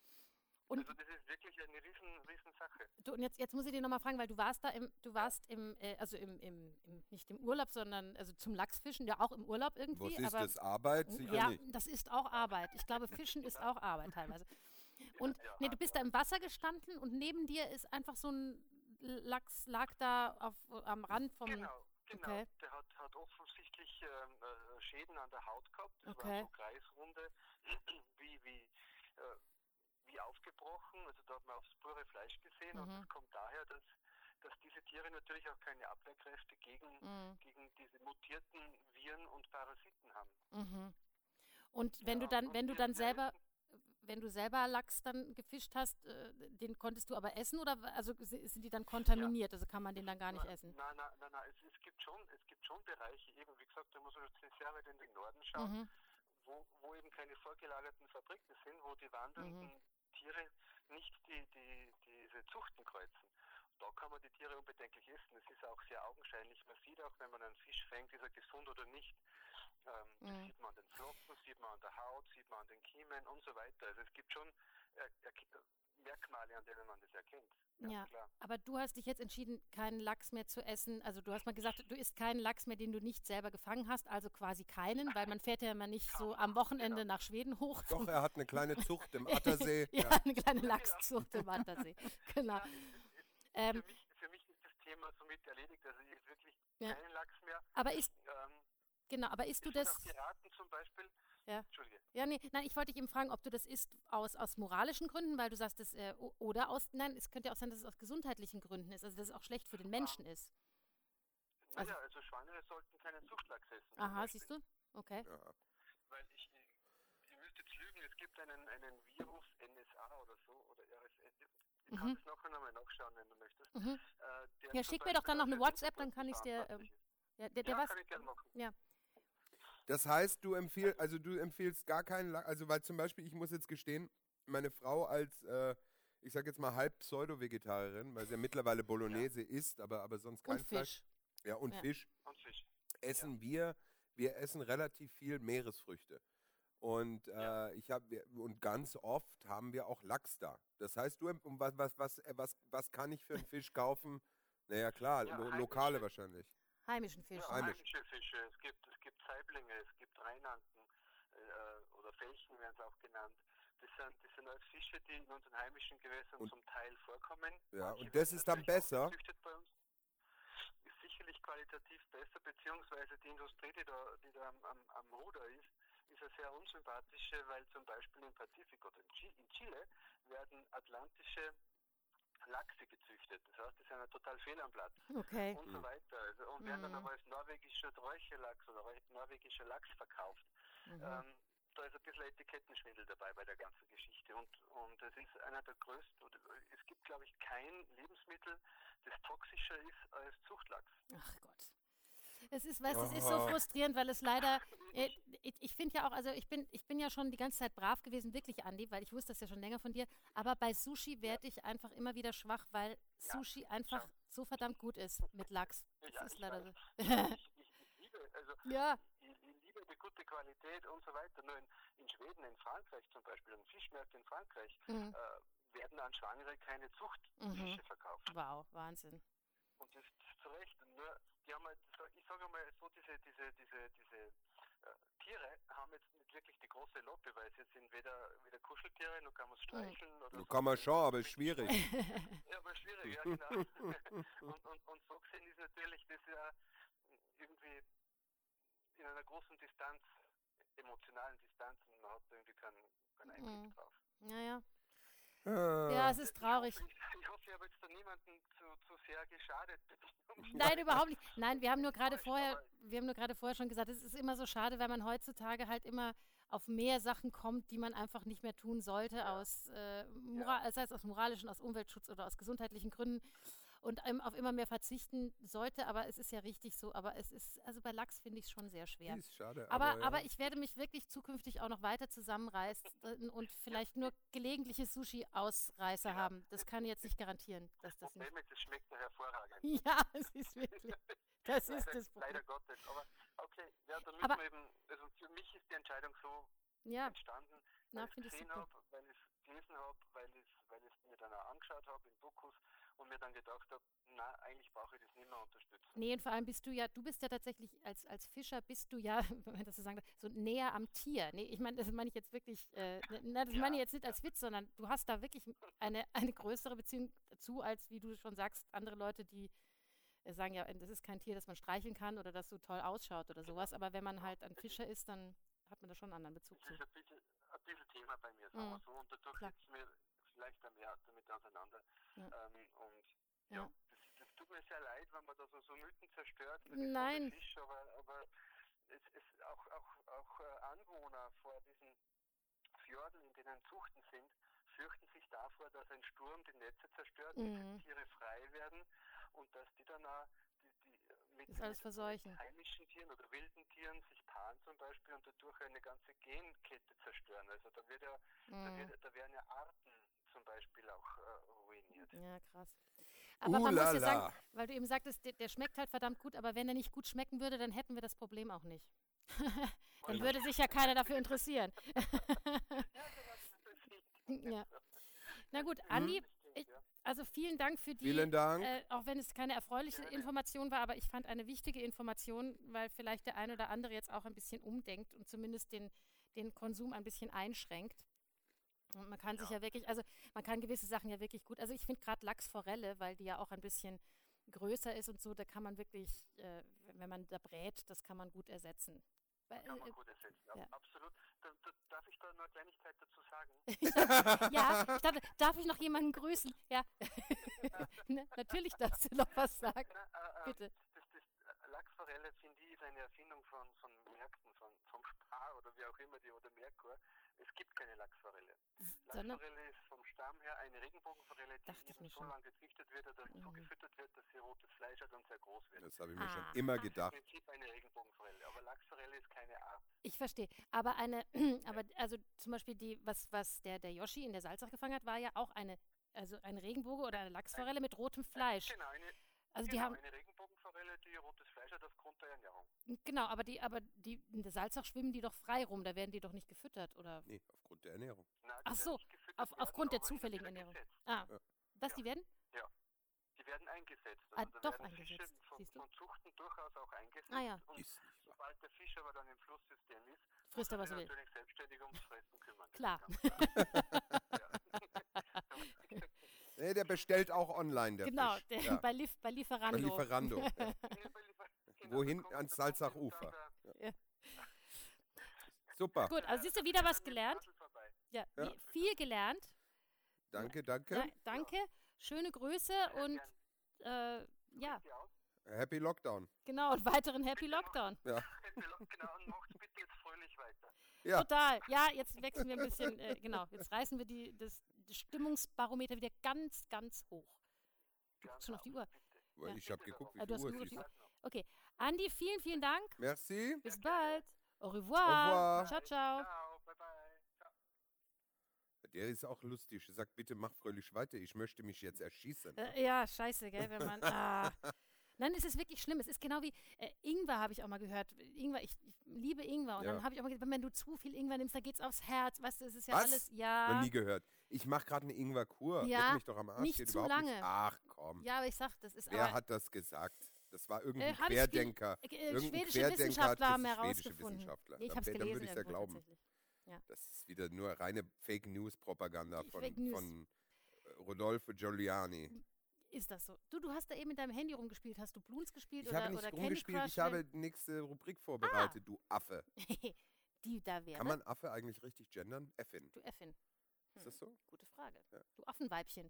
Und Also das ist wirklich eine riesen, riesen Sache. du, und jetzt, jetzt muss ich dir nochmal fragen, weil du warst da im, du warst im, äh, also im, im, im, nicht im Urlaub, sondern also zum Lachsfischen, ja auch im Urlaub Was irgendwie, ist aber das? Arbeit? Sicher ja, nicht. das ist auch Arbeit. Ich glaube, Fischen ist auch Arbeit teilweise. Und ja, nee, du bist da im Wasser gestanden und neben dir ist einfach so ein Lachs, lag da auf, am Rand vom. Genau, genau. Okay. Der hat, hat offensichtlich ähm, äh, Schäden an der Haut gehabt. Das Okay. waren so Kreisrunde, wie, wie, äh, wie aufgebrochen. Also da hat man aufs pure Fleisch gesehen. Und Mhm. das kommt daher, dass, dass diese Tiere natürlich auch keine Abwehrkräfte gegen, Mhm. gegen diese mutierten Viren und Parasiten haben. Mhm. Und wenn Ja, du dann, und wenn du wir- dann wir selber, wissen- wenn du selber Lachs dann gefischt hast, äh, den konntest du aber essen oder also si- sind die dann kontaminiert? Also kann man den dann gar nicht Nein, essen? nein, nein, nein, nein. Es, es, gibt schon, es gibt schon Bereiche, eben wie gesagt, da muss man jetzt sehr weit in den Norden schauen, Mhm. wo, wo eben keine vorgelagerten Fabriken sind, wo die wandernden Mhm. Tiere nicht die, die, diese Zuchten kreuzen. Da kann man die Tiere unbedenklich essen. Es ist auch sehr augenscheinlich. Man sieht auch, wenn man einen Fisch fängt, ist er gesund oder nicht. Ähm, das Mhm. sieht man an den Flossen, sieht man an der Haut, sieht man an den Kiemen und so weiter. Also es gibt schon er, er, Merkmale, an denen man das erkennt. Ganz Ja, klar. aber du hast dich jetzt entschieden, keinen Lachs mehr zu essen. Also du hast mal gesagt, du isst keinen Lachs mehr, den du nicht selber gefangen hast, also quasi keinen, weil man fährt ja immer nicht so am Wochenende Genau. nach Schweden hoch. Doch, er hat eine kleine Zucht im Attersee. Ja, Ja. eine kleine Lachszucht im Attersee. Genau. Ja, es, es, Ähm, für, mich, für mich ist das Thema somit erledigt. Also ich esse wirklich Ja. keinen Lachs mehr. aber isst, Ähm, genau, aber isst du es wird das? auch geraten zum Beispiel. Ja. Entschuldige. Ja, nee, nein, ich wollte dich eben fragen, ob du das isst aus, aus moralischen Gründen, weil du sagst, das, äh, o- oder aus, nein, es könnte ja auch sein, dass es aus gesundheitlichen Gründen ist, also dass es auch schlecht für den Menschen ist. Also- Naja, also Schwangere sollten keinen Zuchtlachs essen. zum Aha, Beispiel. siehst du? Okay. Ja. Weil ich, ihr müsst jetzt lügen, es gibt einen, einen Virus, N S A oder so, oder R S S. Ich Mhm. kann das nachher nochmal nachschauen, wenn du möchtest. Mhm. Äh, der Ja, zum schick mir doch dann noch Beispiel eine auch für WhatsApp, dann kann ich es dir, ähm, verantwortlich ist. ja, der, der Ja, was, kann ich gerne machen. Das heißt, du empfiehlst, also du empfiehlst gar keinen Lachs, also weil zum Beispiel, ich muss jetzt gestehen, meine Frau als, äh, ich sag jetzt mal halb Pseudo-Vegetarierin, weil sie ja mittlerweile Bolognese isst, aber, aber sonst kein und Fleisch. Fisch. Ja, und Ja. Fisch. Und Fisch. Essen wir, wir essen relativ viel Meeresfrüchte. Und äh, Ja. ich habe und ganz oft haben wir auch Lachs da. Das heißt, du um was was was äh, was was kann ich für einen Fisch kaufen? Naja, klar, Ja, lo heimische. lokale wahrscheinlich. Heimischen Fisch. Ja, ne? Heimisch. heimische Fische. Es gibt, es gibt Saiblinge, es gibt Rheinanken äh, oder Felchen werden sie auch genannt. Das sind, das sind alles Fische, die in unseren heimischen Gewässern Und- zum Teil vorkommen. Ja, Manche und das werden ist dann natürlich auch besser. gezüchtet bei uns. Ist sicherlich qualitativ besser, beziehungsweise die Industrie, die da, die da am, am, am Ruder ist, ist eine sehr unsympathische, weil zum Beispiel im Pazifik oder in Chi- in Chile werden atlantische Lachse gezüchtet. Das heißt, die sind ja total fehl am Platz. Okay. Und Mhm. so weiter. Also, und werden dann Mhm. aber als norwegischer Räucherlachs oder Räu- norwegischer Lachs verkauft. Mhm. Ähm, da ist ein bisschen Etikettenschwindel dabei bei der ganzen Geschichte. Und, und es ist einer der größten, oder es gibt, glaube ich, kein Lebensmittel, das toxischer ist als Zuchtlachs. Ach Gott. Es ist, weißt, du, es ist so Oh. frustrierend, weil es leider, äh, ich, ich finde ja auch, also ich bin, ich bin ja schon die ganze Zeit brav gewesen, wirklich, Andi, weil ich wusste das ja schon länger von dir, aber bei Sushi werde ich einfach immer wieder schwach, weil Sushi einfach so verdammt gut ist mit Lachs. Das Ja, ist ich leider weiß. so. Ich, ich, ich liebe, also Ja. ich, ich liebe die gute Qualität und so weiter. Nur in, in Schweden, in Frankreich zum Beispiel, in Fischmärkten in Frankreich, Mhm. äh, werden an Schwangere keine Zuchtfische Mhm. verkauft. Wow, Wahnsinn. Und das ist zu Recht. Nur, die haben halt, ich sage mal so, diese, diese, diese, diese äh, Tiere haben jetzt nicht wirklich die große Lobby, weil sie jetzt sind weder, weder Kuscheltiere, noch kann man es streicheln. Oder So so. kann man schon, aber ist schwierig. Ja, aber schwierig, ja genau. und, und, und so gesehen ist natürlich das ja irgendwie in einer großen Distanz, emotionalen Distanz, und man hat da irgendwie keinen, keinen Einblick Mhm. drauf. Naja. Äh, Ja, es ist traurig. Ich hoffe, ich, ich, hoffe, ich habe jetzt da niemanden zu, zu sehr geschadet. Nein, überhaupt nicht. Nein, wir haben nur gerade Enttäuscht, vorher, aber- wir haben nur gerade vorher schon gesagt, es ist immer so schade, weil man heutzutage halt immer auf mehr Sachen kommt, die man einfach nicht mehr tun sollte, Ja. aus äh, Moral, sei es aus moralischen, aus Umweltschutz oder aus gesundheitlichen Gründen und ähm, auf immer mehr verzichten sollte. Aber es ist ja richtig so. Aber es ist, also bei Lachs finde ich es schon sehr schwer. ist schade, Aber, aber, aber ja. ich werde mich wirklich zukünftig auch noch weiter zusammenreißen und vielleicht nur gelegentliche Sushi-Ausreißer Ja. haben. Das kann ich jetzt nicht garantieren, dass das nicht. Problem ist, es schmeckt ja hervorragend. Ja, es ist wirklich. Das ist leider, das Problem. leider Gottes. Aber okay, ja, da müssen Aber- wir eben, also für mich ist die Entscheidung so Ja, entstanden, na, weil ich finde ich gesehen super. habe, weil ich es gelesen habe, weil ich es weil ich's mir dann auch angeschaut habe in Dokus und mir dann gedacht habe, na, eigentlich brauche ich das nicht mehr unterstützen. Nee, und vor allem bist du ja, du bist ja tatsächlich als, als Fischer bist du ja, wenn man das so sagen darf, so näher am Tier. Nee, ich meine, das meine ich jetzt wirklich, äh, na, das Ja, meine ich jetzt nicht als Witz, sondern du hast da wirklich eine, eine größere Beziehung dazu, als wie du schon sagst, andere Leute, die äh, sagen ja, das ist kein Tier, das man streicheln kann oder das so toll ausschaut oder sowas. Aber wenn man halt ein Fischer ist, dann hat man da schon einen anderen Bezug Das zu. ist ein bisschen, ein bisschen Thema bei mir, sagen wir Mhm. so, und dadurch Klar. setzt mir vielleicht dann mehr damit auseinander. Ja. Ähm, und Ja. ja, das, das tut mir sehr leid, wenn man da so, so Mythen zerstört für Nein. gesunde Fisch, aber, aber es, es auch, auch, auch äh, Anwohner vor diesen Fjorden, in denen Zuchten sind, fürchten sich davor, dass ein Sturm die Netze zerstört, Mhm. die Tiere frei werden und dass die dann auch die, die mit, Das alles mit verseuchen. heimischen Tieren oder wilden Tieren sich paaren zum Beispiel und dadurch eine ganze Genkette zerstören. Also da, wird ja, da, Mhm. wird, da werden ja Arten zum Beispiel auch äh, ruiniert. Ja, krass. Aber Uh, man muss la, ja la. sagen, weil du eben sagtest, der, der schmeckt halt verdammt gut, aber wenn er nicht gut schmecken würde, dann hätten wir das Problem auch nicht. Dann würde sich ja keiner dafür interessieren. Ja, genau, das ist richtig. Ja. Na gut, Andi, Das stimmt, ich, ja. also vielen Dank für die, Vielen Dank. äh, auch wenn es keine erfreuliche Gerne. Information war, aber ich fand eine wichtige Information, weil vielleicht der ein oder andere jetzt auch ein bisschen umdenkt und zumindest den, den Konsum ein bisschen einschränkt. Und man kann sich ja wirklich, also man kann gewisse Sachen ja wirklich gut, also ich finde gerade Lachsforelle, weil die ja auch ein bisschen größer ist und so, da kann man wirklich, äh, wenn man da brät, das kann man gut ersetzen. Weil, Kann man äh, gut ersetzen, ja. absolut. Da, da, darf ich da noch eine Kleinigkeit dazu sagen? ich dachte, ja, ich dachte, darf ich noch jemanden grüßen? Ja, ne, natürlich darfst du noch was sagen, Na, äh, äh, bitte. Das, das äh, Lachsforelle, finde ich, ist eine Erfindung von, von Märkten, von, vom Spar oder wie auch immer, die oder Merkur. Es gibt keine Lachsforelle. Sondern, Lachsforelle ist vom Stamm her eine Regenbogenforelle, die Dachte ich eben mir so schon. lange gezüchtet wird oder Mhm. so gefüttert wird, dass sie rotes Fleisch hat und sehr groß wird. Das habe ich mir Ah. schon immer Im gedacht. Prinzip eine Regenbogenforelle, aber Lachsforelle ist keine Art. ich verstehe, aber eine, aber also zum Beispiel die, was, was der, der Yoshi in der Salzach gefangen hat, war ja auch eine, also eine Regenboge oder eine Lachsforelle mit rotem Fleisch. Genau, eine, Also die genau, haben, eine Regenbogenforelle, die rotes Fleisch hat aufgrund der Ernährung. genau, aber die, aber die, in der Salzach schwimmen die doch frei rum, da werden die doch nicht gefüttert, oder? Nee, aufgrund der Ernährung. Na, die Ach werden so, nicht gefüttert auf, werden, aufgrund der aber zufälligen immer wieder Ernährung. gesetzt. Ah, Ja. was, Ja. die werden? Die werden eingesetzt. Ah, Also da doch werden Fische eingesetzt, von, siehst du? von Zuchten durchaus auch eingesetzt. Ah ja. Und Ist nicht wahr. sobald der Fisch aber dann im Flusssystem ist, Frisst er, muss was er er sich will. natürlich selbstständig ums Fressen kümmern. Das Klar. ist ganz klar. Nee, der bestellt auch online, der Genau, Fisch. der, Ja. bei, Lif, bei Bei Lieferando. Lieferando. Ja. Ja. Genau, Wohin? da kommt- Ans da kommt Salzach eben dann Ufer. der- Super. Gut, also siehst du wieder was gelernt? Tafel vorbei. Ja, Ja. wie- viel gelernt. Danke, danke. Ja, danke, schöne Grüße und Gern. äh, ja, Richtig aus. Happy Lockdown. genau, und weiteren Happy Lockdown. Ja. Genau, und macht's bitte jetzt fröhlich weiter. Ja. Total. Ja, jetzt wechseln wir ein bisschen, äh, genau, jetzt reißen wir die, das, das Stimmungsbarometer wieder ganz, ganz hoch. Du guckst schon auf die Uhr. Weil Ja. Ich habe geguckt, wie Ah, du viel hast Uhr geguckt, es wie ist. viel Okay, Andi, vielen, vielen Dank. Merci. Bis bald. Au revoir. Au revoir. Ciao, ciao. Ciao, bye bye. Ciao. Der ist auch lustig. Er sagt, bitte mach fröhlich weiter. Ich möchte mich jetzt erschießen. Äh, ja, scheiße, gell, wenn man. Ah. Nein, es ist wirklich schlimm. Es ist genau wie äh, Ingwer, habe ich auch mal gehört. Ingwer, ich, ich liebe Ingwer. Und Ja. dann habe ich auch mal gesagt, wenn du zu viel Ingwer nimmst, dann geht's aufs Herz. Weißt du, es ist ja Was? alles. Noch Ja. nie gehört. Ich mache gerade eine Ingwerkur. Ja, Leck mich doch am Arsch. nicht Geht zu überhaupt lange. Nicht. Ach komm. Ja, aber ich sag, das ist Wer aber. hat das gesagt? Das war irgendein Äh, hab ich gel- Querdenker. äh, Irgendein schwedische Querdenker hat Wissenschaftler haben das ist schwedische herausgefunden. Wissenschaftler. Nee, ich Dann- habe es dann gelesen würde ich's ja irgendwo glauben. tatsächlich. Das ist wieder nur reine Fake News Propaganda Die von, Fake News. von äh, Rodolfo Giuliani. Ist das so? Du, du hast da eben mit deinem Handy rumgespielt. Hast du Bloons gespielt Ich oder, habe nicht oder Candy rumgespielt, Crush? ich habe die nächste Rubrik vorbereitet, du Affe. Die da wäre. Kann man Affe eigentlich richtig gendern? Effin. Du Äffin. Ist Hm, das so? Gute Frage. Ja. Du Affenweibchen.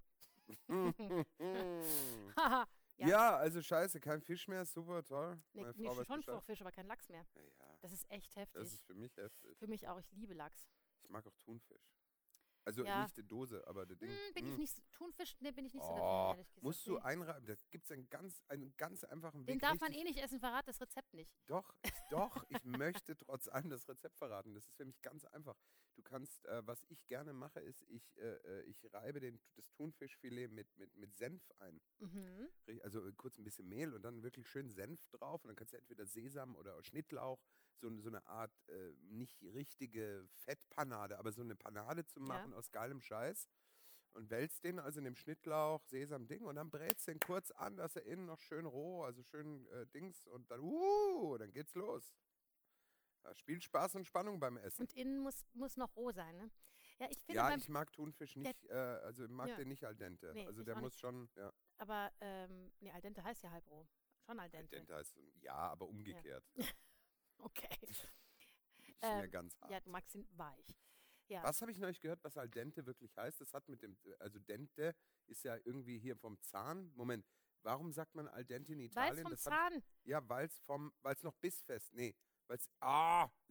ja. Haha. Ja. ja, also scheiße, kein Fisch mehr, super, toll. Nee, Meine nee, Frau weiß schon Bescheid. Fisch, aber kein Lachs mehr. Ja, ja, Das ist echt heftig. das ist für mich heftig. Für mich auch. Ich liebe Lachs. Ich mag auch Thunfisch. Also Ja. nicht die Dose, aber der Ding. Hm, bin ich mm. nicht so, Thunfisch, ne, bin ich nicht so Oh, dafür, ehrlich gesagt. musst du Nee. einreiben. Da gibt es einen ganz, einen ganz einfachen Weg. Den darf man richtig- eh nicht essen, verrat das Rezept nicht. Doch, ich, doch, ich möchte trotz allem das Rezept verraten. Das ist für mich ganz einfach. Du kannst, äh, was ich gerne mache, ist, ich, äh, äh, ich reibe den, das Thunfischfilet mit, mit, mit Senf ein. Mhm. Ri- Also äh, kurz ein bisschen Mehl und dann wirklich schön Senf drauf. Und dann kannst du entweder Sesam oder Schnittlauch, so, so eine Art, äh, nicht richtige Fettpanade, aber so eine Panade zu machen aus geilem Scheiß. Und wälzt den also in dem Schnittlauch, Sesam-Ding und dann brätst den kurz an, dass er innen noch schön roh, also schön äh, Dings und dann, uh, dann geht's los. Da spielt Spaß und Spannung beim Essen. Und innen muss, muss noch roh sein, ne? Ja, ich finde Ja, beim, ich mag Thunfisch nicht, äh, also ich mag Ja. den nicht al dente. Nee, also ich der auch muss nicht. schon, ja, aber, ähm, nee, al dente heißt ja halb roh. Schon al al dente. dente heißt, ja, aber umgekehrt. Okay. Nicht mehr Ähm, ganz hart. Ja, du magst ihn weich. Ja. Was habe ich neulich gehört, was al dente wirklich heißt? Das hat mit dem, also dente ist ja irgendwie hier vom Zahn. Moment, warum sagt man al dente in Weil es Italien? vom Das hab ich- Zahn. Ja, weil es vom, weil es noch bissfest, nee, weil es, ah, leck,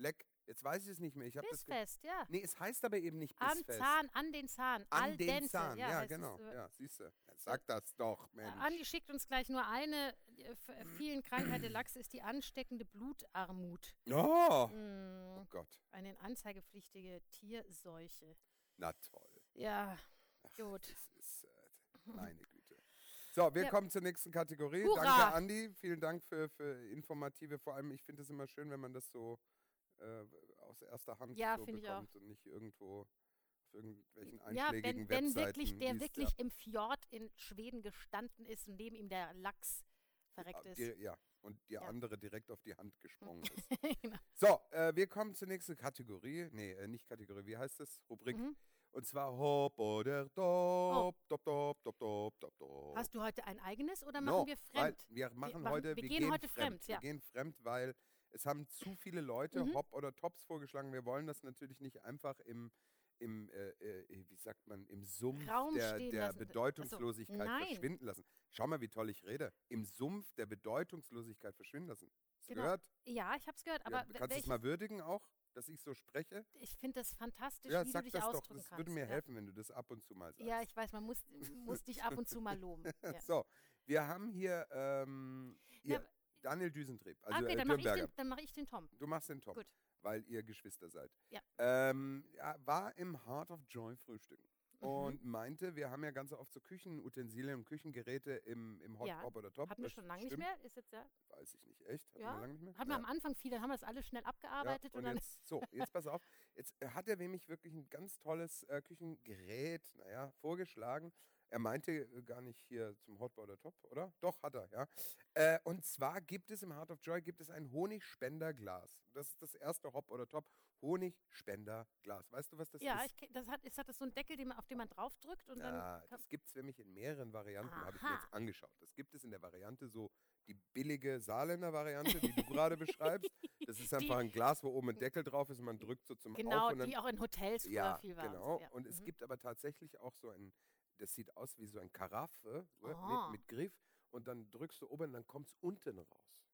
Jetzt weiß ich es nicht mehr. Ich habe das. Ge- Bissfest, ja. nee, es heißt aber eben nicht Am Bissfest. Zahn, an den Zahn. An Al den dente. Zahn. Ja, heißt genau. es, äh, Ja, siehst du. Ja, sag das doch, äh, Mensch. Andi schickt uns gleich nur eine äh, f- vielen Krankheit der Lachse ist die ansteckende Blutarmut. Oh. Mm, oh Gott. eine anzeigepflichtige Tierseuche. Na toll. Ja, gut. Das ist, äh, meine Güte. So, wir Ja. kommen zur nächsten Kategorie. Hurra! Danke, Andi. Vielen Dank für, für informative, vor allem, ich finde es immer schön, wenn man das so äh, aus erster Hand Ja, so finde ich auch. bekommt und nicht irgendwo auf irgendwelchen Ja, einschlägigen wenn, wenn Webseiten wirklich der liest, wirklich ja. im Fjord in Schweden gestanden ist und neben ihm der Lachs verreckt ist. Die, ja, und die Ja. andere direkt auf die Hand gesprungen ist. Genau. So, äh, wir kommen zur nächsten Kategorie. Nee, äh, nicht Kategorie, wie heißt das? Rubrik. Mhm. Und zwar Hop oder Top, Top, Top, Top, Top, Top, Top. Hast du heute ein eigenes oder No, machen wir weil fremd? wir machen machen- heute, wir gehen heute fremd, ja. Wir gehen fremd, weil es haben zu viele Leute Mhm. Hop oder Tops vorgeschlagen. Wir wollen das natürlich nicht einfach im, im äh, äh, wie sagt man, im Sumpf Raum der, stehen der lassen. Achso, Bedeutungslosigkeit nein. verschwinden lassen. Schau mal, wie toll ich rede. Im Sumpf der Bedeutungslosigkeit verschwinden lassen. Hast du Genau. gehört? Ja, ich habe es gehört, Ja, aber kannst du es welches, mal würdigen auch, dass ich so spreche? ich finde das fantastisch, Ja, wie sag du dich das doch. ausdrücken Das kannst. würde mir ja. helfen, wenn du das ab und zu mal sagst. Ja, ich weiß, man muss, muss dich ab und zu mal loben. Ja. So, wir haben hier, ähm, hier Ja, Daniel Düsentrieb, also okay, äh, dann mache ich, Dürnberger. den- dann mach ich den Tom. Du machst den Tom, Gut. weil ihr Geschwister seid. Ja. Ähm, ja, war im Heart of Joy frühstücken Mhm. und meinte, wir haben ja ganz oft so Küchenutensilien und Küchengeräte im, im Hot Ja, Top oder Top. Hatten wir Das schon lange nicht stimmt. mehr. Ist jetzt ja, Weiß ich nicht, echt? Hatten Ja, wir lange nicht mehr? hatten wir am Anfang viel, dann haben wir das alles schnell abgearbeitet Ja, und, und dann jetzt, so, jetzt pass auf. Jetzt äh, hat er nämlich wirklich ein ganz tolles äh, Küchengerät, naja, vorgeschlagen. Er meinte äh, gar nicht hier zum Hot oder Top, oder? Doch, hat er, ja. Äh, und zwar gibt es im Heart of Joy gibt es ein Honigspenderglas. Das ist das erste Hop oder Top. Honigspenderglas. Weißt du, was das ja, ist? ich, ke- das hat, ist, hat das so ein Deckel, den man, auf den man draufdrückt und dann Ja, kann, das gibt es nämlich in mehreren Varianten, habe ich mir Aha. jetzt angeschaut. Das gibt es in der Variante so, die billige Saarländer Variante, die du gerade beschreibst. Das ist einfach ein Glas, wo oben ein Deckel drauf ist und man drückt so zum genau, Auf und dann die auch in Hotels früher ja, viel waren. genau. Ja. Und es mhm. gibt aber tatsächlich auch so ein, das sieht aus wie so ein Karaffe äh, Ah. mit, mit Griff. Und dann drückst du oben und dann kommt es unten raus.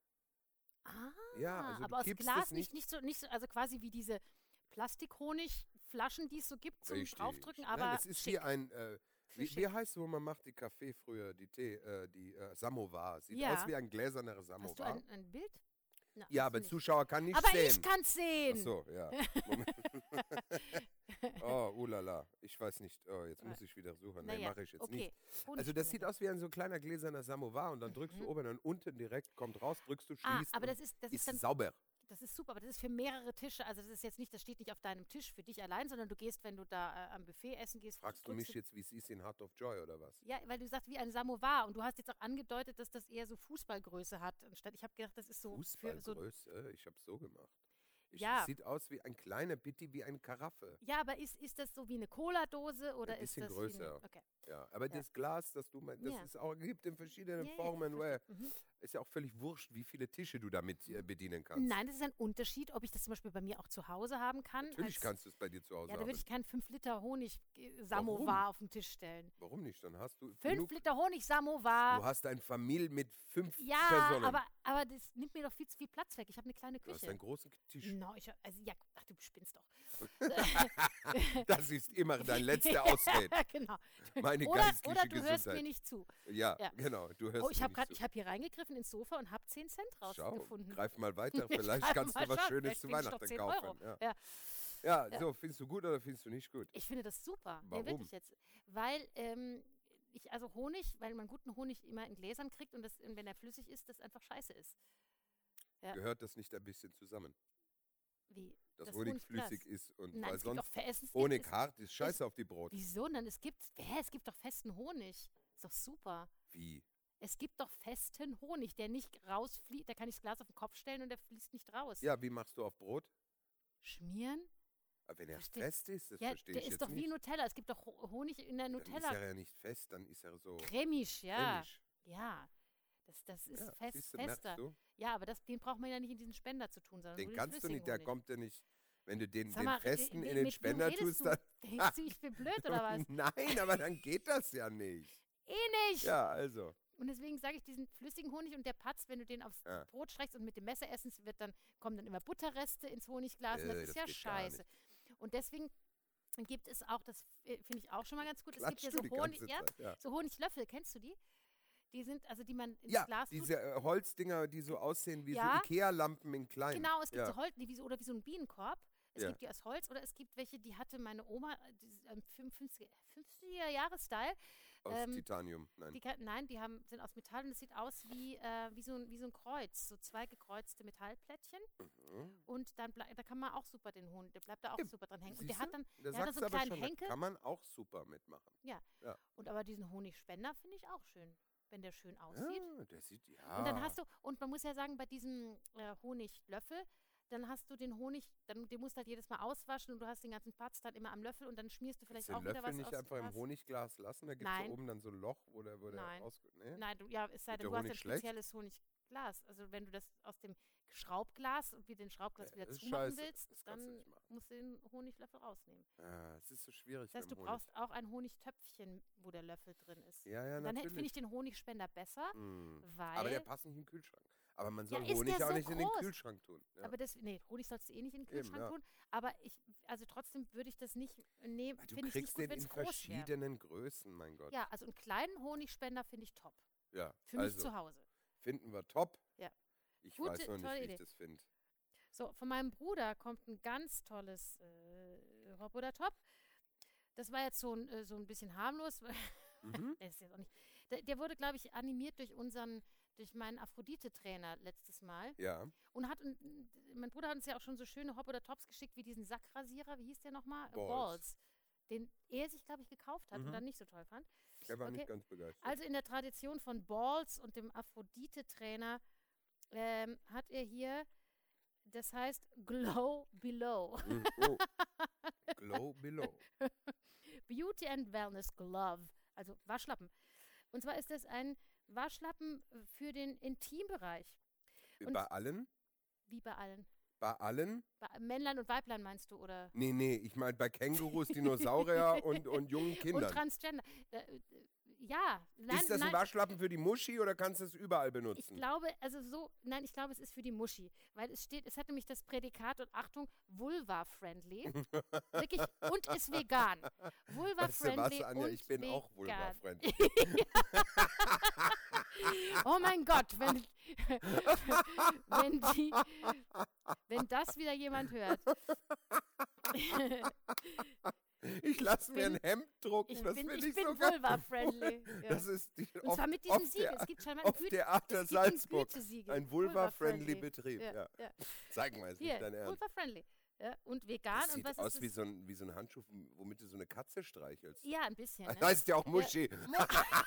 Ah, Ja, also du aber aus kippst Glas es nicht, nicht so, nicht so, also quasi wie diese Plastikhonigflaschen, die es so gibt zum Richtig. Draufdrücken, Nein, aber es ist schick. wie ein, äh, Für wie, schick. wie heißt es, wo man macht die Kaffee früher, die Tee, äh, die äh, Samovar. Sieht Ja. aus wie ein gläserner Hast du Samovar. ein, ein Bild? Na, Ja, hast aber du nicht. Zuschauer kann nicht Aber sehen. ich kann's sehen. Ach so, ja. Moment. Oh, ulala. Ich weiß nicht. Oh, jetzt muss ich wieder suchen. Nee, Naja, mache ich jetzt okay. nicht. Also das sieht Honigspender. aus wie ein so kleiner gläserner Samovar und dann drückst Mhm. du oben und unten direkt, kommt raus, drückst du, Ah, schließt aber und das ist, das ist ist dann sauber. Das ist super, aber das ist für mehrere Tische. Also das ist jetzt nicht, das steht nicht auf deinem Tisch für dich allein, sondern du gehst, wenn du da äh, am Buffet essen gehst. Fragst du drückst mich jetzt, wie es ist in Heart of Joy oder was? Ja, weil du sagst wie ein Samovar und du hast jetzt auch angedeutet, dass das eher so Fußballgröße hat. Anstatt ich habe gedacht, das ist so für so. Fußballgröße? Ich habe so gemacht. Ich, Ja. Es sieht aus wie ein kleiner Bitti, wie eine Karaffe. Ja, aber ist, ist das so wie eine Cola-Dose oder Ein ist bisschen das größer. Wie eine, okay. Ja, aber Ja. das Glas, das du meinst, das Ja. ist auch, gibt in verschiedenen Ja, ja, Formen. verstehe. Well, Mhm. ist ja auch völlig wurscht, wie viele Tische du damit äh, bedienen kannst. Nein, das ist ein Unterschied, ob ich das zum Beispiel bei mir auch zu Hause haben kann. Natürlich als, kannst du es bei dir zu Hause Ja, da haben. würde ich keinen fünf Liter Warum? Honig-Samovar auf den Tisch stellen. Warum nicht? Dann hast du fünf genug. Liter Honig-Samovar. Du hast eine Familie mit fünf Ja, Personen. aber, aber das nimmt mir doch viel zu viel Platz weg. Ich habe eine kleine Du hast Küche. einen großen Tisch. No, ich, hab- also, ja, ach, du spinnst doch. Das ist immer dein letzter Ausrede. genau. Meine Oder, geistliche oder du hörst Gesundheit. mir nicht zu. Ja, Ja. genau. Du hörst Oh, ich mir habe nicht gerade, zu. ich habe hier reingegriffen ins Sofa und habe zehn Cent Schau, rausgefunden. greif mal weiter. Ich Vielleicht greif kannst mal du was schon, Schönes vielleicht zu krieg ich doch Weihnachten zehn kaufen. Euro. Ja. Ja. Ja, Ja. so, findest du gut oder findest du nicht gut? Ich finde das super. Nee, Warum? wirklich jetzt. Weil ähm, ich, also Honig, weil man guten Honig immer in Gläsern kriegt und, das, und wenn er flüssig ist, das einfach scheiße ist. Ja. Gehört das nicht ein bisschen zusammen? Wie? Dass Das Honig Honigglas. flüssig ist und Nein, weil es gibt sonst doch für Essen. Honig es, hart ist scheiße auf die Brot. Wieso denn? Es gibt, hä, es gibt doch festen Honig. Ist doch super. Wie? Es gibt doch festen Honig, der nicht rausfließt. Da kann ich das Glas auf den Kopf stellen und der fließt nicht raus. Ja, wie machst du auf Brot? Schmieren? Aber wenn er Versteh- fest ist, das Ja, verstehe der ich ist jetzt doch nicht. wie Nutella. Es gibt doch Ho- Honig in der Dann ist Nutella. er ja nicht fest, dann ist er so Cremisch, ja. cremisch. Ja. Das, das ist Ja, fest, siehste, merkst fester. du? Ja, aber das, den braucht man ja nicht in diesen Spender zu tun, sondern Den nur kannst du flüssigen nicht, der Honig. kommt ja nicht. Wenn du den, Sag den mal, festen äh, in den mit wem Spender redest tust, du? dann. Denkst du, ich bin blöd oder was? Nein, aber dann geht das ja nicht. eh nicht. Ja, also. Und deswegen sage ich diesen flüssigen Honig und der patzt, wenn du den aufs Ja. Brot streckst und mit dem Messer essen, wird dann, kommen dann immer Butterreste ins Honigglas. Und das Äh, ist das ja geht gar scheiße. Und deswegen gibt es auch, das äh, finde ich auch schon mal ganz gut, es gibt ja Klatschst du so die Honig, ganze ja, Zeit, ja. so Honiglöffel, kennst du die? Die sind, also die man ins Ja, Glas tut. diese äh, Holzdinger, die so aussehen wie Ja. so Ikea-Lampen in klein. Genau, es gibt ja. so Holz, die wie so, oder wie so ein Bienenkorb. Es Ja. gibt die aus Holz oder es gibt welche, die hatte meine Oma, äh, dieses, ähm, fünfziger-Jahres-Style. Aus ähm, Titanium, nein. Die, kann- nein, die haben, sind aus Metall und es sieht aus wie, äh, wie, so ein, wie so ein Kreuz, so zwei gekreuzte Metallplättchen. Mhm. Und dann blei- da kann man auch super den Honig, der bleibt da auch Ja, super dran hängen. Und der Siehste? hat dann, Da der hat dann sagst so du einen aber kleinen schon, da Henkel. kann man auch super mitmachen. Und aber diesen Honigspender finde ich auch schön, wenn der schön aussieht. Ja, der sieht, ja. Und dann hast du, und man muss ja sagen, bei diesem äh, Honiglöffel, dann hast du den Honig, dann, den musst du halt jedes Mal auswaschen und du hast den ganzen Patz dann immer am Löffel und dann schmierst du vielleicht Kannst du auch den wieder Löffel was nicht aus einfach im was- Honigglas lassen? Da gibt es Nein. da oben dann so ein Loch, wo der, wo der Nein. raus... Nee? Nein, du, ja, es sei Wird denn, der du hast Honig ein schlecht? spezielles Honigglas. Also wenn du das aus dem Schraubglas und wie den Schraubglas Ja, wieder das ist zumachen scheiße. willst, Das kannst du dann nicht machen. musst du den Honiglöffel rausnehmen. Ja, es ist so schwierig Das heißt, du mit dem Honig. brauchst auch ein Honigtöpfchen, wo der Löffel drin ist. Ja, ja, Und dann hätt- natürlich. finde ich den Honigspender besser, Mm. weil... Aber der passt nicht in den Kühlschrank. Aber man Ja, soll ist Honig der auch so nicht in den groß? Kühlschrank tun. Ja. Aber das, nee, Honig sollst du eh nicht in den Eben, Kühlschrank ja. tun. Aber ich, also trotzdem würde ich das nicht nehmen. Weil du Finde ich nicht kriegst gut, den wenn in es groß wäre. verschiedenen Größen, mein Gott. Ja, also einen kleinen Honigspender finde ich top. Ja, Für mich also zu Hause. finden wir top. Ja. Ich Gute, weiß noch nicht, tolle wie Idee. ich das finde. So, von meinem Bruder kommt ein ganz tolles äh, Hop oder Top. Das war jetzt so ein, äh, so ein bisschen harmlos. Mhm. Der ist jetzt auch nicht. Der, der wurde, glaube ich, animiert durch unseren, durch meinen Aphrodite-Trainer letztes Mal. Ja. Und hat, und, mein Bruder hat uns ja auch schon so schöne Hop oder Tops geschickt, wie diesen Sackrasierer, wie hieß der nochmal? Äh, Balls. Den er sich, glaube ich, gekauft hat Mhm. und dann nicht so toll fand. Der war Okay. nicht ganz begeistert. Also in der Tradition von Balls und dem Aphrodite-Trainer ähm, hat er hier, das heißt Glow Below. Mm, oh. Glow below. Beauty and Wellness Glove, also Waschlappen. Und zwar ist das ein Waschlappen für den Intimbereich, Und- Bei allen? wie bei allen. Bei allen? Bei Männlein und Weiblein meinst du, oder? Nee, nee, ich meine bei Kängurus, Dinosaurier und, und jungen Und Kindern. Transgender. Äh, äh, ja, nein, ist das ein nein. Waschlappen für die Muschi oder kannst du es überall Ich benutzen? glaube, also so, nein, ich glaube, es ist für die Muschi, weil es steht, es hat nämlich das Prädikat und Achtung, vulva-friendly, wirklich, und ist vegan. Weißt du was, Vulva-friendly Anja, und ich bin vegan. auch vulva-friendly. Oh mein Gott, wenn, wenn, die, wenn das wieder jemand hört. Ich lasse mir bin- ein Hemd drucken, Ich das bin, finde ich ich bin so geil. vulva-friendly. Ja. Das ist die, Und auf, zwar mit auf diesem Siegel. der, Es gibt scheinbar ein auf Güte, Theater es gibt ein Salzburg. Gütesiegel. Ein vulva-friendly Vulva-friendly. Betrieb. Ja, Ja. ja. Zeig mal, ist Hier, nicht dein Ernst. vulva-friendly. Ja, und vegan. Das Und sieht was aus ist wie das? so, ein, wie so ein Handschuh, womit du so eine Katze streichelst. Ja, ein bisschen. Das Ne? heißt ja auch Muschi. Mo-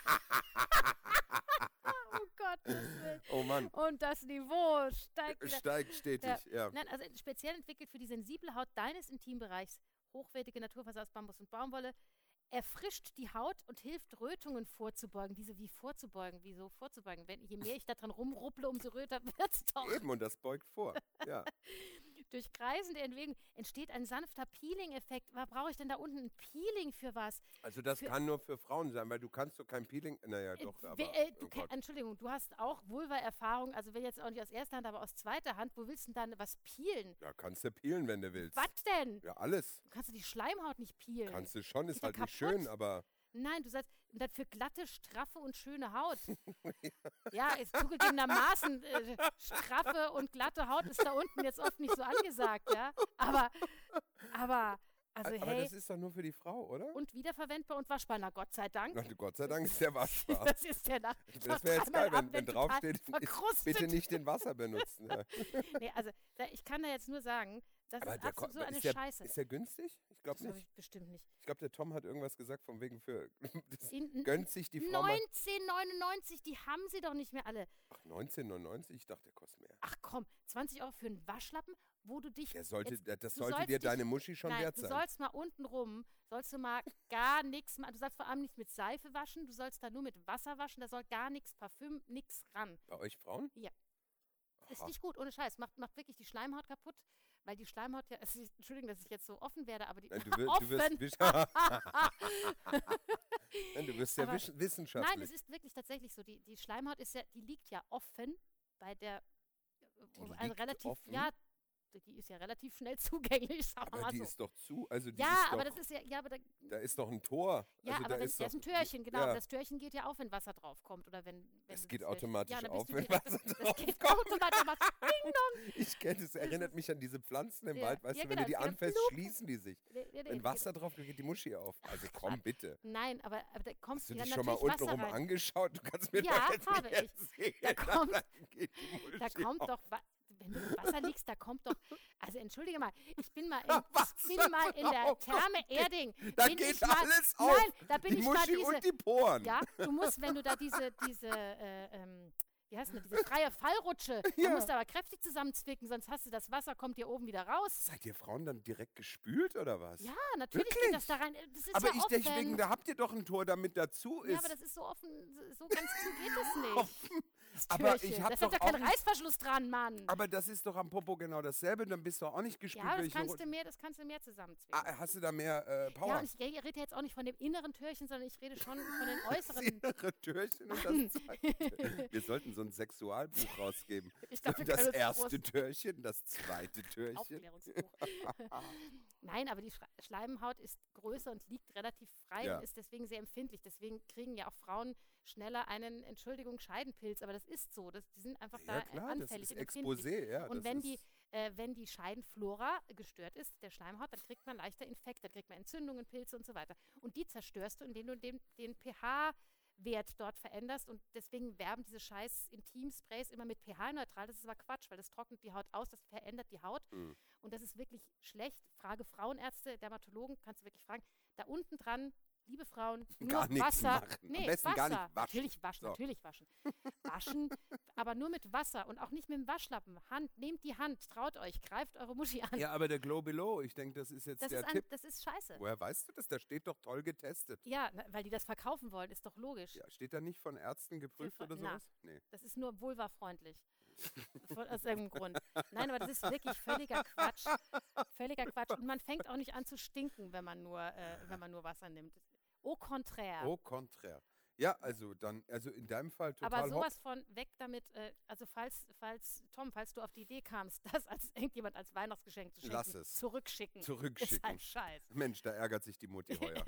oh Gott, Oh Mann, und das Niveau steigt wieder. steigt stetig. Ja. Nein, also speziell entwickelt für die sensible Haut deines Intimbereichs, hochwertige Naturfaser aus Bambus und Baumwolle, erfrischt die Haut und hilft Rötungen vorzubeugen. Wieso wie vorzubeugen? Wieso vorzubeugen? Wenn, je mehr ich da dran rumrupple, umso röter wird es doch. Eben, und das beugt vor. Ja. Durch kreisende Entwicklung entsteht ein sanfter Peeling-Effekt. Was brauche ich denn da unten ein Peeling für was? Also das Für- kann nur für Frauen sein, weil du kannst doch kein Peeling. Naja, Äh, doch, aber. we- äh, du oh ke- Gott. Entschuldigung, du hast auch Vulva-Erfahrung, also wenn jetzt auch nicht aus erster Hand, aber aus zweiter Hand, wo willst du denn dann was peelen? Ja, kannst du peelen, wenn du willst. Was denn? Ja, alles. Du kannst du die Schleimhaut nicht peelen. Kannst du schon, ist Ist ja halt nicht kaputt. schön, aber. Nein, du sagst, und dann für glatte, straffe und schöne Haut. Ja, jetzt zugegebenermaßen, äh, straffe und glatte Haut ist da unten jetzt oft nicht so angesagt, ja. Aber, aber, also aber hey, das ist doch nur für die Frau, oder? und wiederverwendbar und waschbar, na Gott sei Dank. Na, Gott sei Dank ist der waschbar. Das ist der nach. Das wäre jetzt dreimal geil, wenn, ab, wenn total draufsteht, verkrustet. bitte nicht den Wasser benutzen. Ja. Nee, also da, ich kann da jetzt nur sagen, das Aber ist der, absolut ko- so eine ist, der, Scheiße. ist der günstig? Ich glaube Das glaube nicht. ich bestimmt nicht. Ich glaube, der Tom hat irgendwas gesagt von wegen für. Das In, gönnt sich die Frau mal. neunzehn neunundneunzig, die haben sie doch nicht mehr alle. Ach, neunzehn neunundneunzig? Ich dachte, der kostet mehr. Ach komm, zwanzig Euro für einen Waschlappen, wo du dich. Der sollte, jetzt, der- das du sollte sollst dir dich- deine Muschi schon nein, wert du sein. sollst mal unten rum, sollst du mal gar nichts machen. Du sollst vor allem nicht mit Seife waschen, du sollst da nur mit Wasser waschen, da soll gar nichts, Parfüm, nichts ran. Bei euch Frauen? Ist Aha. nicht gut, ohne Scheiß. Macht, macht wirklich die Schleimhaut kaputt. weil die Schleimhaut ja, also, ich- Entschuldigung, dass ich jetzt so offen werde, aber die Nein, du, wir, du wirst, offen. wisch- Nein, du wirst sehr Aber- wisch- wissenschaftlich. Nein, es ist wirklich tatsächlich so. Die, die Schleimhaut ist ja, die liegt ja offen bei der, Die also liegt relativ, offen? ja, die ist ja relativ schnell zugänglich, sagen wir aber mal die so. ist doch zu, also die Ja, ist aber doch, das ist ja, ja, aber da, da ist doch ein Tor. ja, also aber da wenn, ist da ist doch, ein Türchen, genau. ja. Das Türchen geht ja auf, wenn Wasser drauf kommt oder wenn, wenn Das du geht Türchen- automatisch ja, dann auf, bist du wenn die- Wasser das, drauf das geht kommt. automatisch auf. Ding dong. Ich kenne es, erinnert mich an diese Pflanzen im Ja, Wald, weißt ja, du, wenn genau, du die es geht anfährst, flup. schließen die sich. Nee, nee, nee, Wenn Wasser drauf geht, geht die Muschi auf. Also komm, Quatsch. bitte. Nein, aber, aber da kommt Hast du ja dich schon mal natürlich Wasser untenrum rein. angeschaut? Du kannst mir Ja, doch jetzt habe nicht ich. erzählen. Da kommt- dann geht die Muschi Da kommt auf. doch, wa- wenn du im Wasser liegst, da kommt doch, also entschuldige mal, ich bin mal in, Was ich bin mal in der drauf? Therme Erding. Da bin geht ich mal, alles auf. Nein, da bin die ich mal Muschi diese, und die Poren. ja, du musst, wenn du da diese, diese, äh, ähm, wie heißt denn das, diese freie Fallrutsche, Ja. du musst aber kräftig zusammenzwicken, sonst hast du das Wasser, kommt dir oben wieder raus. Seid ihr Frauen dann direkt gespült oder was? Ja, natürlich Wirklich? geht das da rein. Das ist Aber ja ich offen. denke wegen, da habt ihr doch ein Tor, damit dazu ist. Ja, aber das ist so offen, so- so ganz zu geht das nicht. Das Aber ich Türchen. hab Das doch hat doch keinen auch nicht- Reißverschluss dran, Mann. Aber das ist doch am Popo genau dasselbe, dann bist du auch nicht gespült. Ja, wenn das ich eine kannst, Ru- du mehr, das kannst du mehr zusammenzwicken. ah, hast du da mehr äh, Power? Ja, und ich re- rede jetzt auch nicht von dem inneren Türchen, sondern ich rede schon von den Das äußeren. innere Türchen und das zweite Türchen. Wir sollten so ein Sexualbuch rausgeben. Ich glaub, wir das können uns erste groß- Türchen, das zweite Türchen. Aufklärungsbuch. Nein, aber die Schra- Schleimhaut ist größer und liegt relativ frei Ja. und ist deswegen sehr empfindlich. Deswegen kriegen ja auch Frauen schneller einen, Entschuldigung, Scheidenpilz. Aber das ist so. Das, die sind einfach Ja da äh, klar, das anfällig ist und empfindlich. Exposé. Ja, Und das wenn ist, die, äh, wenn die Scheidenflora gestört ist, der Schleimhaut, dann kriegt man leichter Infekte, dann kriegt man Entzündungen, Pilze und so weiter. Und die zerstörst du, indem du den, den pH-Wert dort veränderst. Und deswegen werben diese scheiß Intimsprays immer mit pH-neutral. Das ist aber Quatsch, weil das trocknet die Haut aus, das verändert die Haut. Mhm. Und das ist wirklich schlecht. Frage Frauenärzte, Dermatologen, kannst du wirklich fragen. Da unten dran, liebe Frauen, nur Gar nichts Wasser. machen. Am Nee, besten Wasser. gar nicht waschen. Natürlich waschen, So. natürlich waschen. Waschen, aber nur mit Wasser und auch nicht mit dem Waschlappen. Hand, nehmt die Hand, traut euch, greift eure Muschi an. ja, aber der Glow Below, ich denke, das ist jetzt das, der ist ein, Tipp. das ist scheiße. Woher weißt du das? Da steht doch toll getestet. Ja, na, weil die das verkaufen wollen, ist doch logisch. Ja, steht da nicht von Ärzten geprüft Von- oder na. sowas? Nee. Das ist nur vulvafreundlich. Von, aus irgendeinem Grund. Nein, aber das ist wirklich völliger Quatsch. Völliger Quatsch. Und man fängt auch nicht an zu stinken, wenn man nur, äh, wenn man nur Wasser nimmt. Au contraire. Au contraire. Ja, also dann, also in deinem Fall total Aber hopp. sowas von weg damit, äh, also falls, falls, Tom, falls du auf die Idee kamst, das als irgendjemand als Weihnachtsgeschenk zu schenken, Lass es. zurückschicken. Ist Zurückschicken. halt scheiß. Mensch, da ärgert sich die Mutti heuer.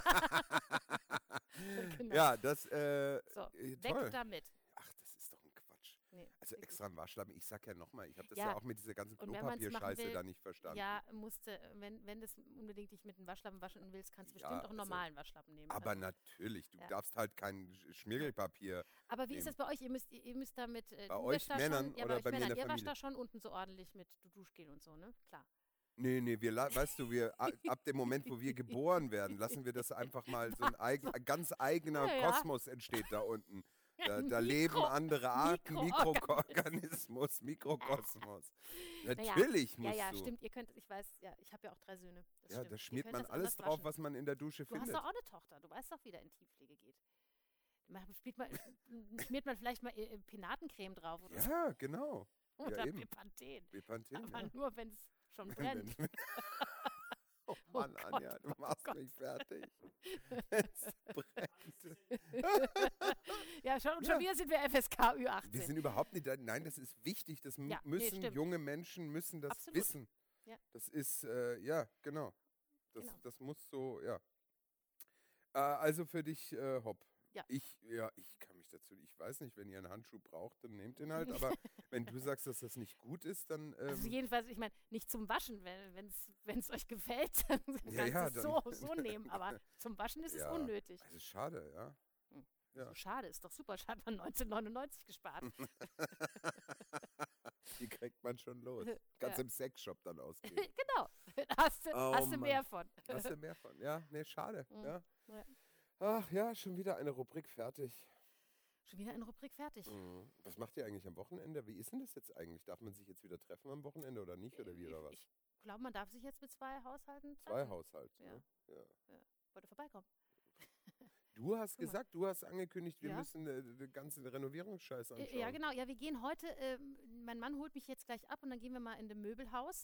Genau. Ja, das, äh, So, äh, weg toll. damit. Ach, das ist doch ein Quatsch. Nee, Also wirklich. extra ein Waschlappen. Ich sag ja nochmal, ich habe das Ja, ja auch mit dieser ganzen und wenn man's machen Klopapierscheiße will, da nicht verstanden. Ja, musste, wenn, wenn du unbedingt dich mit einem Waschlappen waschen willst, kannst du Ja, bestimmt auch einen also, normalen Waschlappen nehmen. Aber Also, natürlich, du Ja. darfst halt kein Sch- Schmirgelpapier. aber wie ist nehmen. das bei euch? Ihr müsst, ihr, ihr müsst da mit, äh, Bei du euch wäschst da Männern schon, ja, oder bei euch bei mir in Männern, der ihr wascht Familie? da schon unten so ordentlich mit Duschgel und so, ne? Klar. Nee, nee, wir, la- weißt du, wir, a- ab dem Moment, wo wir geboren werden, lassen wir das einfach mal, so ein, eig, ein ganz eigener Ja, ja. Kosmos entsteht da unten. Da, Ein da leben Mikro- andere Arten, Mikroorganismus. Mikroorganismus, Mikrokosmos. Naja, Natürlich Ja, musst ja, du. stimmt. Ihr könnt, ich weiß, ja, ich habe ja auch drei Söhne. Das Ja, stimmt. da Ihr schmiert könnt man das alles anders drauf, waschen. was man in der Dusche Du hast findet. doch auch eine Tochter. Du weißt doch, wie der in Tiefpflege geht. Ma- Spielt man, schmiert man vielleicht mal äh, Penatencreme drauf oder so. Ja, genau. Oder ja, eben. Bepanthen. Bepanthen, Aber ja. nur, wenn es schon Wenn- brennt. wenn- Oh Mann, Gott, Anja, du oh machst Gott. mich fertig. Es brennt. Ja, schon, und Ja. schon wieder sind wir F S K Ü achtzehn. Wir sind überhaupt nicht, da- nein, das ist wichtig, das m- Ja, nee, müssen stimmt. junge Menschen, müssen das Absolut. wissen. Ja. Das ist, äh, ja, genau. Das, Genau. das muss so, ja. Äh, also für dich, äh, hopp. Ja. Ich, ja, ich kann mich dazu, ich weiß nicht, wenn ihr einen Handschuh braucht, dann nehmt den halt, aber wenn du sagst, dass das nicht gut ist, dann, ähm, Also jedenfalls, ich meine, nicht zum Waschen, wenn es euch gefällt, dann kannst Ja, ja, du es dann- so, so nehmen, aber zum Waschen ist Ja. es unnötig. also schade, ja. Ja. So schade, ist doch super, schade, man neunzehnhundertneunundneunzig gespart. Die kriegt man schon los. Ja. Kannst im Sexshop dann ausgeben. Genau, hast du, Oh, hast du Mann. mehr von. Hast du mehr von? Ja, nee, schade. Mhm. Ja. Ja. Ach ja, schon wieder eine Rubrik fertig. Schon wieder eine Rubrik fertig. Mhm. Was macht ihr eigentlich am Wochenende? Wie ist denn das jetzt eigentlich? Darf man sich jetzt wieder treffen am Wochenende oder nicht? Oder wie oder was? Ich glaube, man darf sich jetzt mit zwei Haushalten treffen. Zwei Haushalte. Ja. Ne? Ja. Wollte vorbeikommen. Du hast Guck mal. gesagt, du hast angekündigt, wir Ja. müssen äh, den ganzen Renovierungsscheiß anschauen. Äh, Ja, genau. Ja, wir gehen heute, ähm, mein Mann holt mich jetzt gleich ab und dann gehen wir mal in das Möbelhaus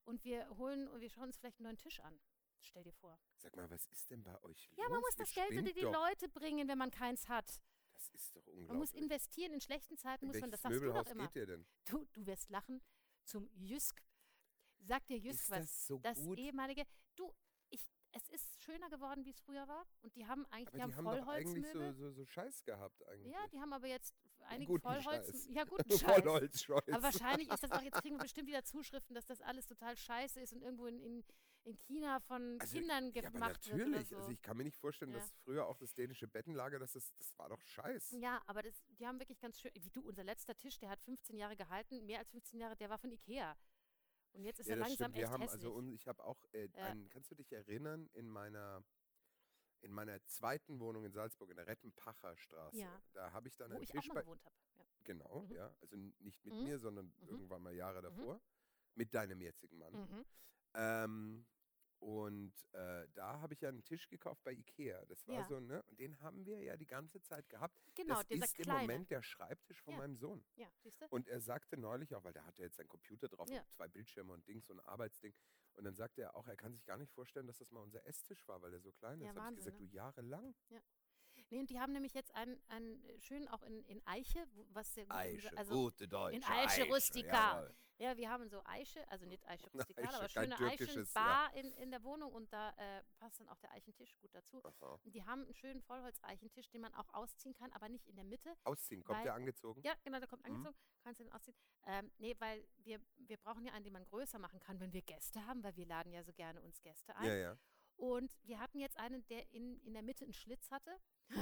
und wir holen und wir schauen uns vielleicht einen neuen Tisch an. Stell dir vor. Sag mal, was ist denn bei euch los? Ja, man muss Ihr das Geld unter spinnt die doch. Leute bringen, wenn man keins hat. Das ist doch Man muss unglaublich. investieren. In schlechten Zeiten In muss man, welches das sagst du Möbelhaus doch immer. geht ihr denn? Du, du wirst lachen. Zum Jysk. Sagt dir Jysk Ist was? das so Das gut? ehemalige. Du, ich, es ist schöner geworden, wie es früher war. Und die haben eigentlich, Aber die haben, die haben doch eigentlich Vollholzmöbel. so, so, so Scheiß gehabt eigentlich. Ja, die haben aber jetzt einige guten Vollholz. Scheiß. Ja, guten Scheiß. Vollholzscheiß. Aber wahrscheinlich ist das auch, jetzt kriegen wir bestimmt wieder Zuschriften, dass das alles total scheiße ist und irgendwo in, in, in China von Also, Kindern ja, aber gemacht wird oder natürlich. so. Also ich kann mir nicht vorstellen, Ja. dass früher auch das dänische Bettenlager, das, ist, das war doch Scheiß. Ja, aber das, die haben wirklich ganz schön, wie du, unser letzter Tisch, der hat fünfzehn Jahre gehalten, mehr als fünfzehn Jahre, der war von Ikea. Und jetzt ist Ja, er das langsam stimmt. Wir echt haben hässlich. also und ich habe auch äh, Ja. einen, kannst du dich erinnern, in meiner in meiner zweiten Wohnung in Salzburg, in der Rettenpacher Straße, Ja. da habe ich dann Wo einen ich Tisch auch mal bei, gewohnt habe. Ja. genau, Mhm. ja, also n- nicht mit Mhm. mir, sondern Mhm. irgendwann mal Jahre davor, mit deinem jetzigen Mann. Mhm. Ähm, und äh, da habe ich ja einen Tisch gekauft bei Ikea. Das war Ja. so, ne? Und den haben wir ja die ganze Zeit gehabt. Genau, das dieser ist im kleine. Moment der Schreibtisch von Ja. meinem Sohn. Ja, siehst du? Und er sagte neulich auch, weil der hatte jetzt seinen Computer drauf Ja. und zwei Bildschirme und Dings, so ein Arbeitsding. Und dann sagte er auch, er kann sich gar nicht vorstellen, dass das mal unser Esstisch war, weil er so klein ist. Ja, habe ich Wahnsinn, gesagt, ne? du jahrelang. Nee, und die haben nämlich jetzt einen, einen äh, schön auch in, in Eiche, wo- was sehr gut Eiche, also gute Deutsche. in Eiche Rustica. jawohl. Ja, wir haben so Eiche, also nicht Eiche Na, rustikal, Eiche, aber kein schöne türkisches, Eichenbar in, in der Wohnung und da äh, passt dann auch der Eichentisch gut dazu. Aha. Und die haben einen schönen Vollholz-Eichentisch, den man auch ausziehen kann, aber nicht in der Mitte. Ausziehen, kommt Weil- der angezogen? Ja, genau, der kommt Mhm. angezogen, kannst du den ausziehen. Ähm, nee, weil wir, wir brauchen ja einen, den man größer machen kann, wenn wir Gäste haben, weil wir laden ja so gerne uns Gäste ein. Ja, ja. Und wir hatten jetzt einen, der in, in der Mitte einen Schlitz hatte.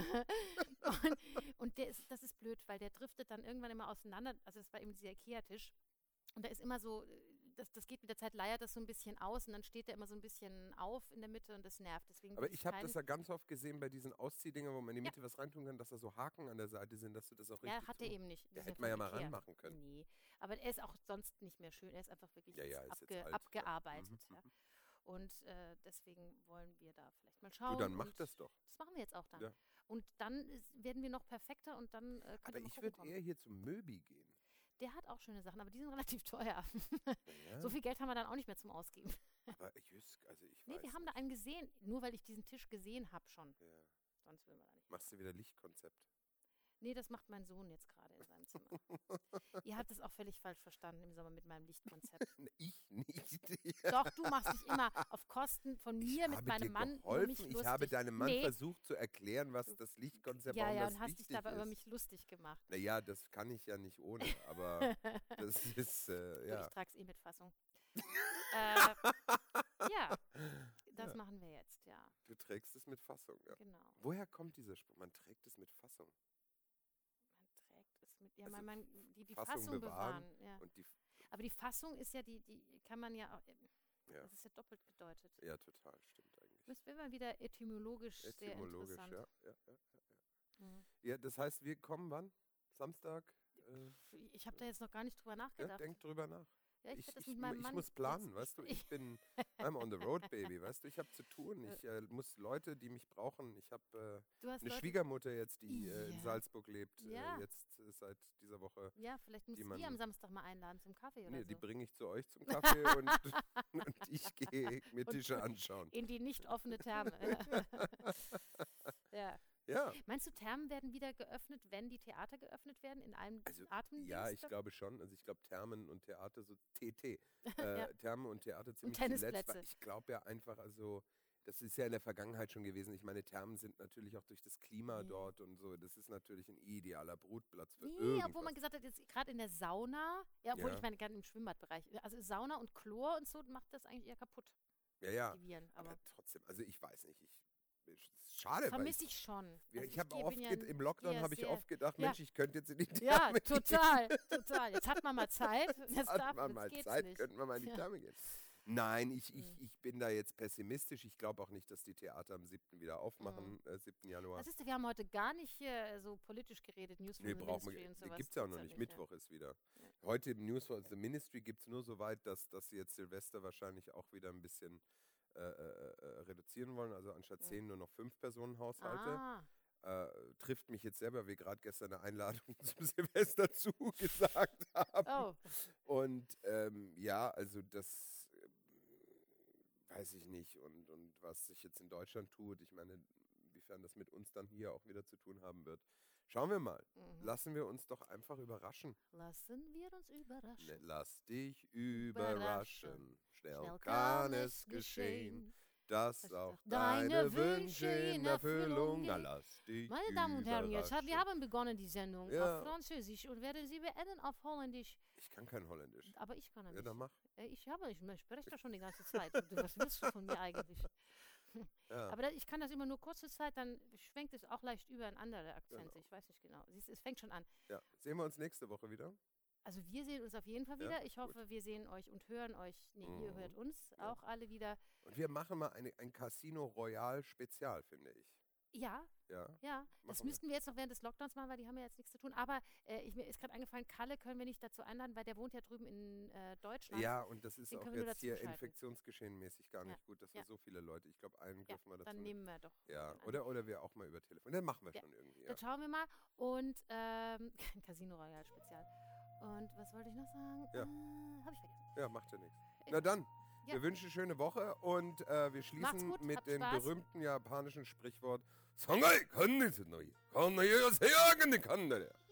und und der ist, das ist blöd, weil der driftet dann irgendwann immer auseinander. Also das war eben dieser Ikea-Tisch. Und da ist immer so, äh, das, das geht mit der Zeit, leiert das so ein bisschen aus und dann steht der immer so ein bisschen auf in der Mitte und das nervt. Deswegen Aber will ich habe keinen- das ja ganz oft gesehen bei diesen Ausziehdingern, wo man in die Ja. Mitte was reintun kann, dass da so Haken an der Seite sind, dass du das auch Ja, richtig hat er zu- eben nicht. Die Da sind hätte man ja von mal Ikea. ranmachen können. Nee, aber er ist auch sonst nicht mehr schön. Er ist einfach wirklich Ja, jetzt ja, ist jetzt abge, alt, ja. abgearbeitet. Mhm, Ja. mhm. Und äh, deswegen wollen wir da vielleicht mal schauen. Du, dann mach und das doch. Das machen wir jetzt auch dann. Ja. Und dann ist, werden wir noch perfekter und dann äh, könnt Aber ihr mal ich gucken würde kommen. eher hier zum Möbi gehen. Der hat auch schöne Sachen, aber die sind relativ teuer. Ja? So viel Geld haben wir dann auch nicht mehr zum Ausgeben. Aber Jüsk, also ich Nee, weiß wir haben da nicht. einen gesehen, nur weil ich diesen Tisch gesehen habe schon. Ja. Sonst will man da nicht. Machst du wieder Lichtkonzept? Nee, das macht mein Sohn jetzt gerade in seinem Zimmer. Ihr habt es auch völlig falsch verstanden im Sommer mit meinem Lichtkonzept. Ne, Ich nicht. Doch, du machst dich immer auf Kosten von mir ich mit habe meinem dir Mann über geholfen. mich Ich lustig. habe deinem Mann Nee. versucht zu erklären, was das Lichtkonzept Ja, warum ja, das und hast dich wichtig dabei ist. über mich lustig gemacht. Naja, das kann ich ja nicht ohne, aber das ist, äh, So, ja. ich trage es eh mit Fassung. äh, ja, das Ja. machen wir jetzt, ja, Du trägst es mit Fassung, ja. genau. Woher kommt dieser Spruch? Man trägt es mit Fassung. Man trägt es mit, ja, Also man, man, die, die Fassung Fassung, bewahren bewahren. ja. Und die, Aber die Fassung ist ja, die, die kann man ja auch, äh, ja, das ist ja doppelt bedeutet. ja, total, stimmt eigentlich. Müssen wir mal wieder etymologisch, sehr Etymologisch, interessant. ja, ja, ja, ja, ja. Mhm. Ja, das heißt, wir kommen wann? Samstag? Äh, Ich habe da jetzt noch gar nicht drüber ja, nachgedacht. denk drüber nach. Ja, ich Ich, werd das ich, mit meinem ich Mann muss planen, jetzt weißt du, besprechen. ich bin, I'm on the road, baby, weißt du, ich habe zu tun, ich äh, muss Leute, die mich brauchen, ich habe äh, Du hast eine Leute, Schwiegermutter jetzt, die äh, in Ja. Salzburg lebt, Ja. äh, jetzt äh, seit dieser Woche. ja, vielleicht musst die du man- die am Samstag mal einladen zum Kaffee oder Nee, die so. bringe ich zu euch zum Kaffee und, und ich gehe mir Und- Tische anschauen. In die nicht offene Therme. ja. Ja, Meinst du, Thermen werden wieder geöffnet, wenn die Theater geöffnet werden, in einem also Atemdienst? ja, ich glaube schon. Also ich glaube Thermen und Theater, so T T, äh, Ja. Thermen und Theater ziemlich Tennisplätze. zuletzt. Weil ich glaube ja einfach, also das ist ja in der Vergangenheit schon gewesen. Ich meine, Thermen sind natürlich auch durch das Klima Ja. dort und so. Das ist natürlich ein idealer Brutplatz für Nee, irgendwas. obwohl man gesagt hat, jetzt gerade in der Sauna, ja, obwohl Ja. ich meine, gerade im Schwimmbadbereich, also Sauna und Chlor und so macht das eigentlich eher kaputt, ja, ja. die Viren. Aber Aber trotzdem, also ich weiß nicht. Ich, es ist schade, weil vermisse ich schon. Ja, Also ich habe geh- oft, bin ja ge- ein im Lockdown eher habe ich sehr- oft gedacht, Ja. Mensch, ich könnte jetzt in die Therme Ja, gehen. total, total. Jetzt hat man mal Zeit. Jetzt Hat darf, man jetzt mal geht's Zeit, nicht. könnten wir mal in die Ja. Therme gehen. Nein, ich, ich, Mhm. ich bin da jetzt pessimistisch. Ich glaube auch nicht, dass die Theater am siebten wieder aufmachen, Mhm. äh, siebten Januar. Das ist, wir haben heute gar nicht hier so politisch geredet, News from Nee, the brauchen Ministry wir, und sowas. gibt es ja auch noch gibt's nicht. halt Mittwoch ist wieder. Ja. Heute im News for the Ministry gibt es nur so weit, dass, dass sie jetzt Silvester wahrscheinlich auch wieder ein bisschen äh, äh, äh, reduzieren wollen. Also anstatt Ja. zehn nur noch fünf Personen Ja. Haushalte. Ah, Äh, trifft mich jetzt selber, weil wir gerade gestern eine Einladung zum Silvester zugesagt haben. oh, Und ähm, ja, also das, weiß ich nicht. Und, und was sich jetzt in Deutschland tut, ich meine, inwiefern das mit uns dann hier auch wieder zu tun haben wird. Schauen wir mal. Mhm. Lassen wir uns doch einfach überraschen. Lassen wir uns überraschen. Ne, lass dich Überraschen. überraschen. Schnell kann es geschehen, dass dass auch doch deine deine Wünsche Wünsche in in Erfüllung Erfüllung. Na, gehen. lass dich Meine Damen und Herren, jetzt haben, wir überraschen. haben begonnen die Sendung Ja. auf Französisch und werden sie beenden auf Holländisch. Ich kann kein Holländisch. Aber ich kann Ja, nicht. dann mach. Äh, Ich habe, ich spreche da schon die ganze Zeit. Du, was willst du von mir eigentlich? Ja. Aber da, ich kann das immer nur kurze Zeit, dann schwenkt es auch leicht über in andere Akzente. Genau. Ich weiß nicht genau. Siehst, es fängt schon an. Ja. Sehen wir uns nächste Woche wieder? Also wir sehen uns auf jeden Fall Ja, wieder. Ich gut. hoffe, wir sehen euch und hören euch. Nee, ihr Mhm. hört uns Ja. auch alle wieder. Und wir machen mal eine, ein Casino Royal Spezial, finde ich. Ja, Ja. ja. Das Machen wir. müssten wir jetzt noch während des Lockdowns machen, weil die haben ja jetzt nichts zu tun. Aber äh, ich, mir ist gerade eingefallen, Kalle können wir nicht dazu einladen, weil der wohnt ja drüben in äh, Deutschland. Ja, und das ist Den auch können wir nur jetzt hier dazuschalten. infektionsgeschehen-mäßig gar Ja. nicht gut, dass wir Ja. so viele Leute, ich glaube, einen Ja, dürfen wir dazu dann nicht. nehmen wir doch. Ja, den oder, oder wir auch mal über Telefon. Dann machen wir Ja, schon irgendwie. Ja. Dann schauen wir mal. Und ähm, Casino Royale Spezial. Und was wollte ich noch sagen? Ja. Äh, Habe ich vergessen. ja, macht ja nichts. Na dann, Ja. wir wünschen eine schöne Woche und äh, wir schließen gut, mit habt dem Spaß. berühmten japanischen Sprichwort Sangai kann nicht neu. Kann ich sagen, kann der.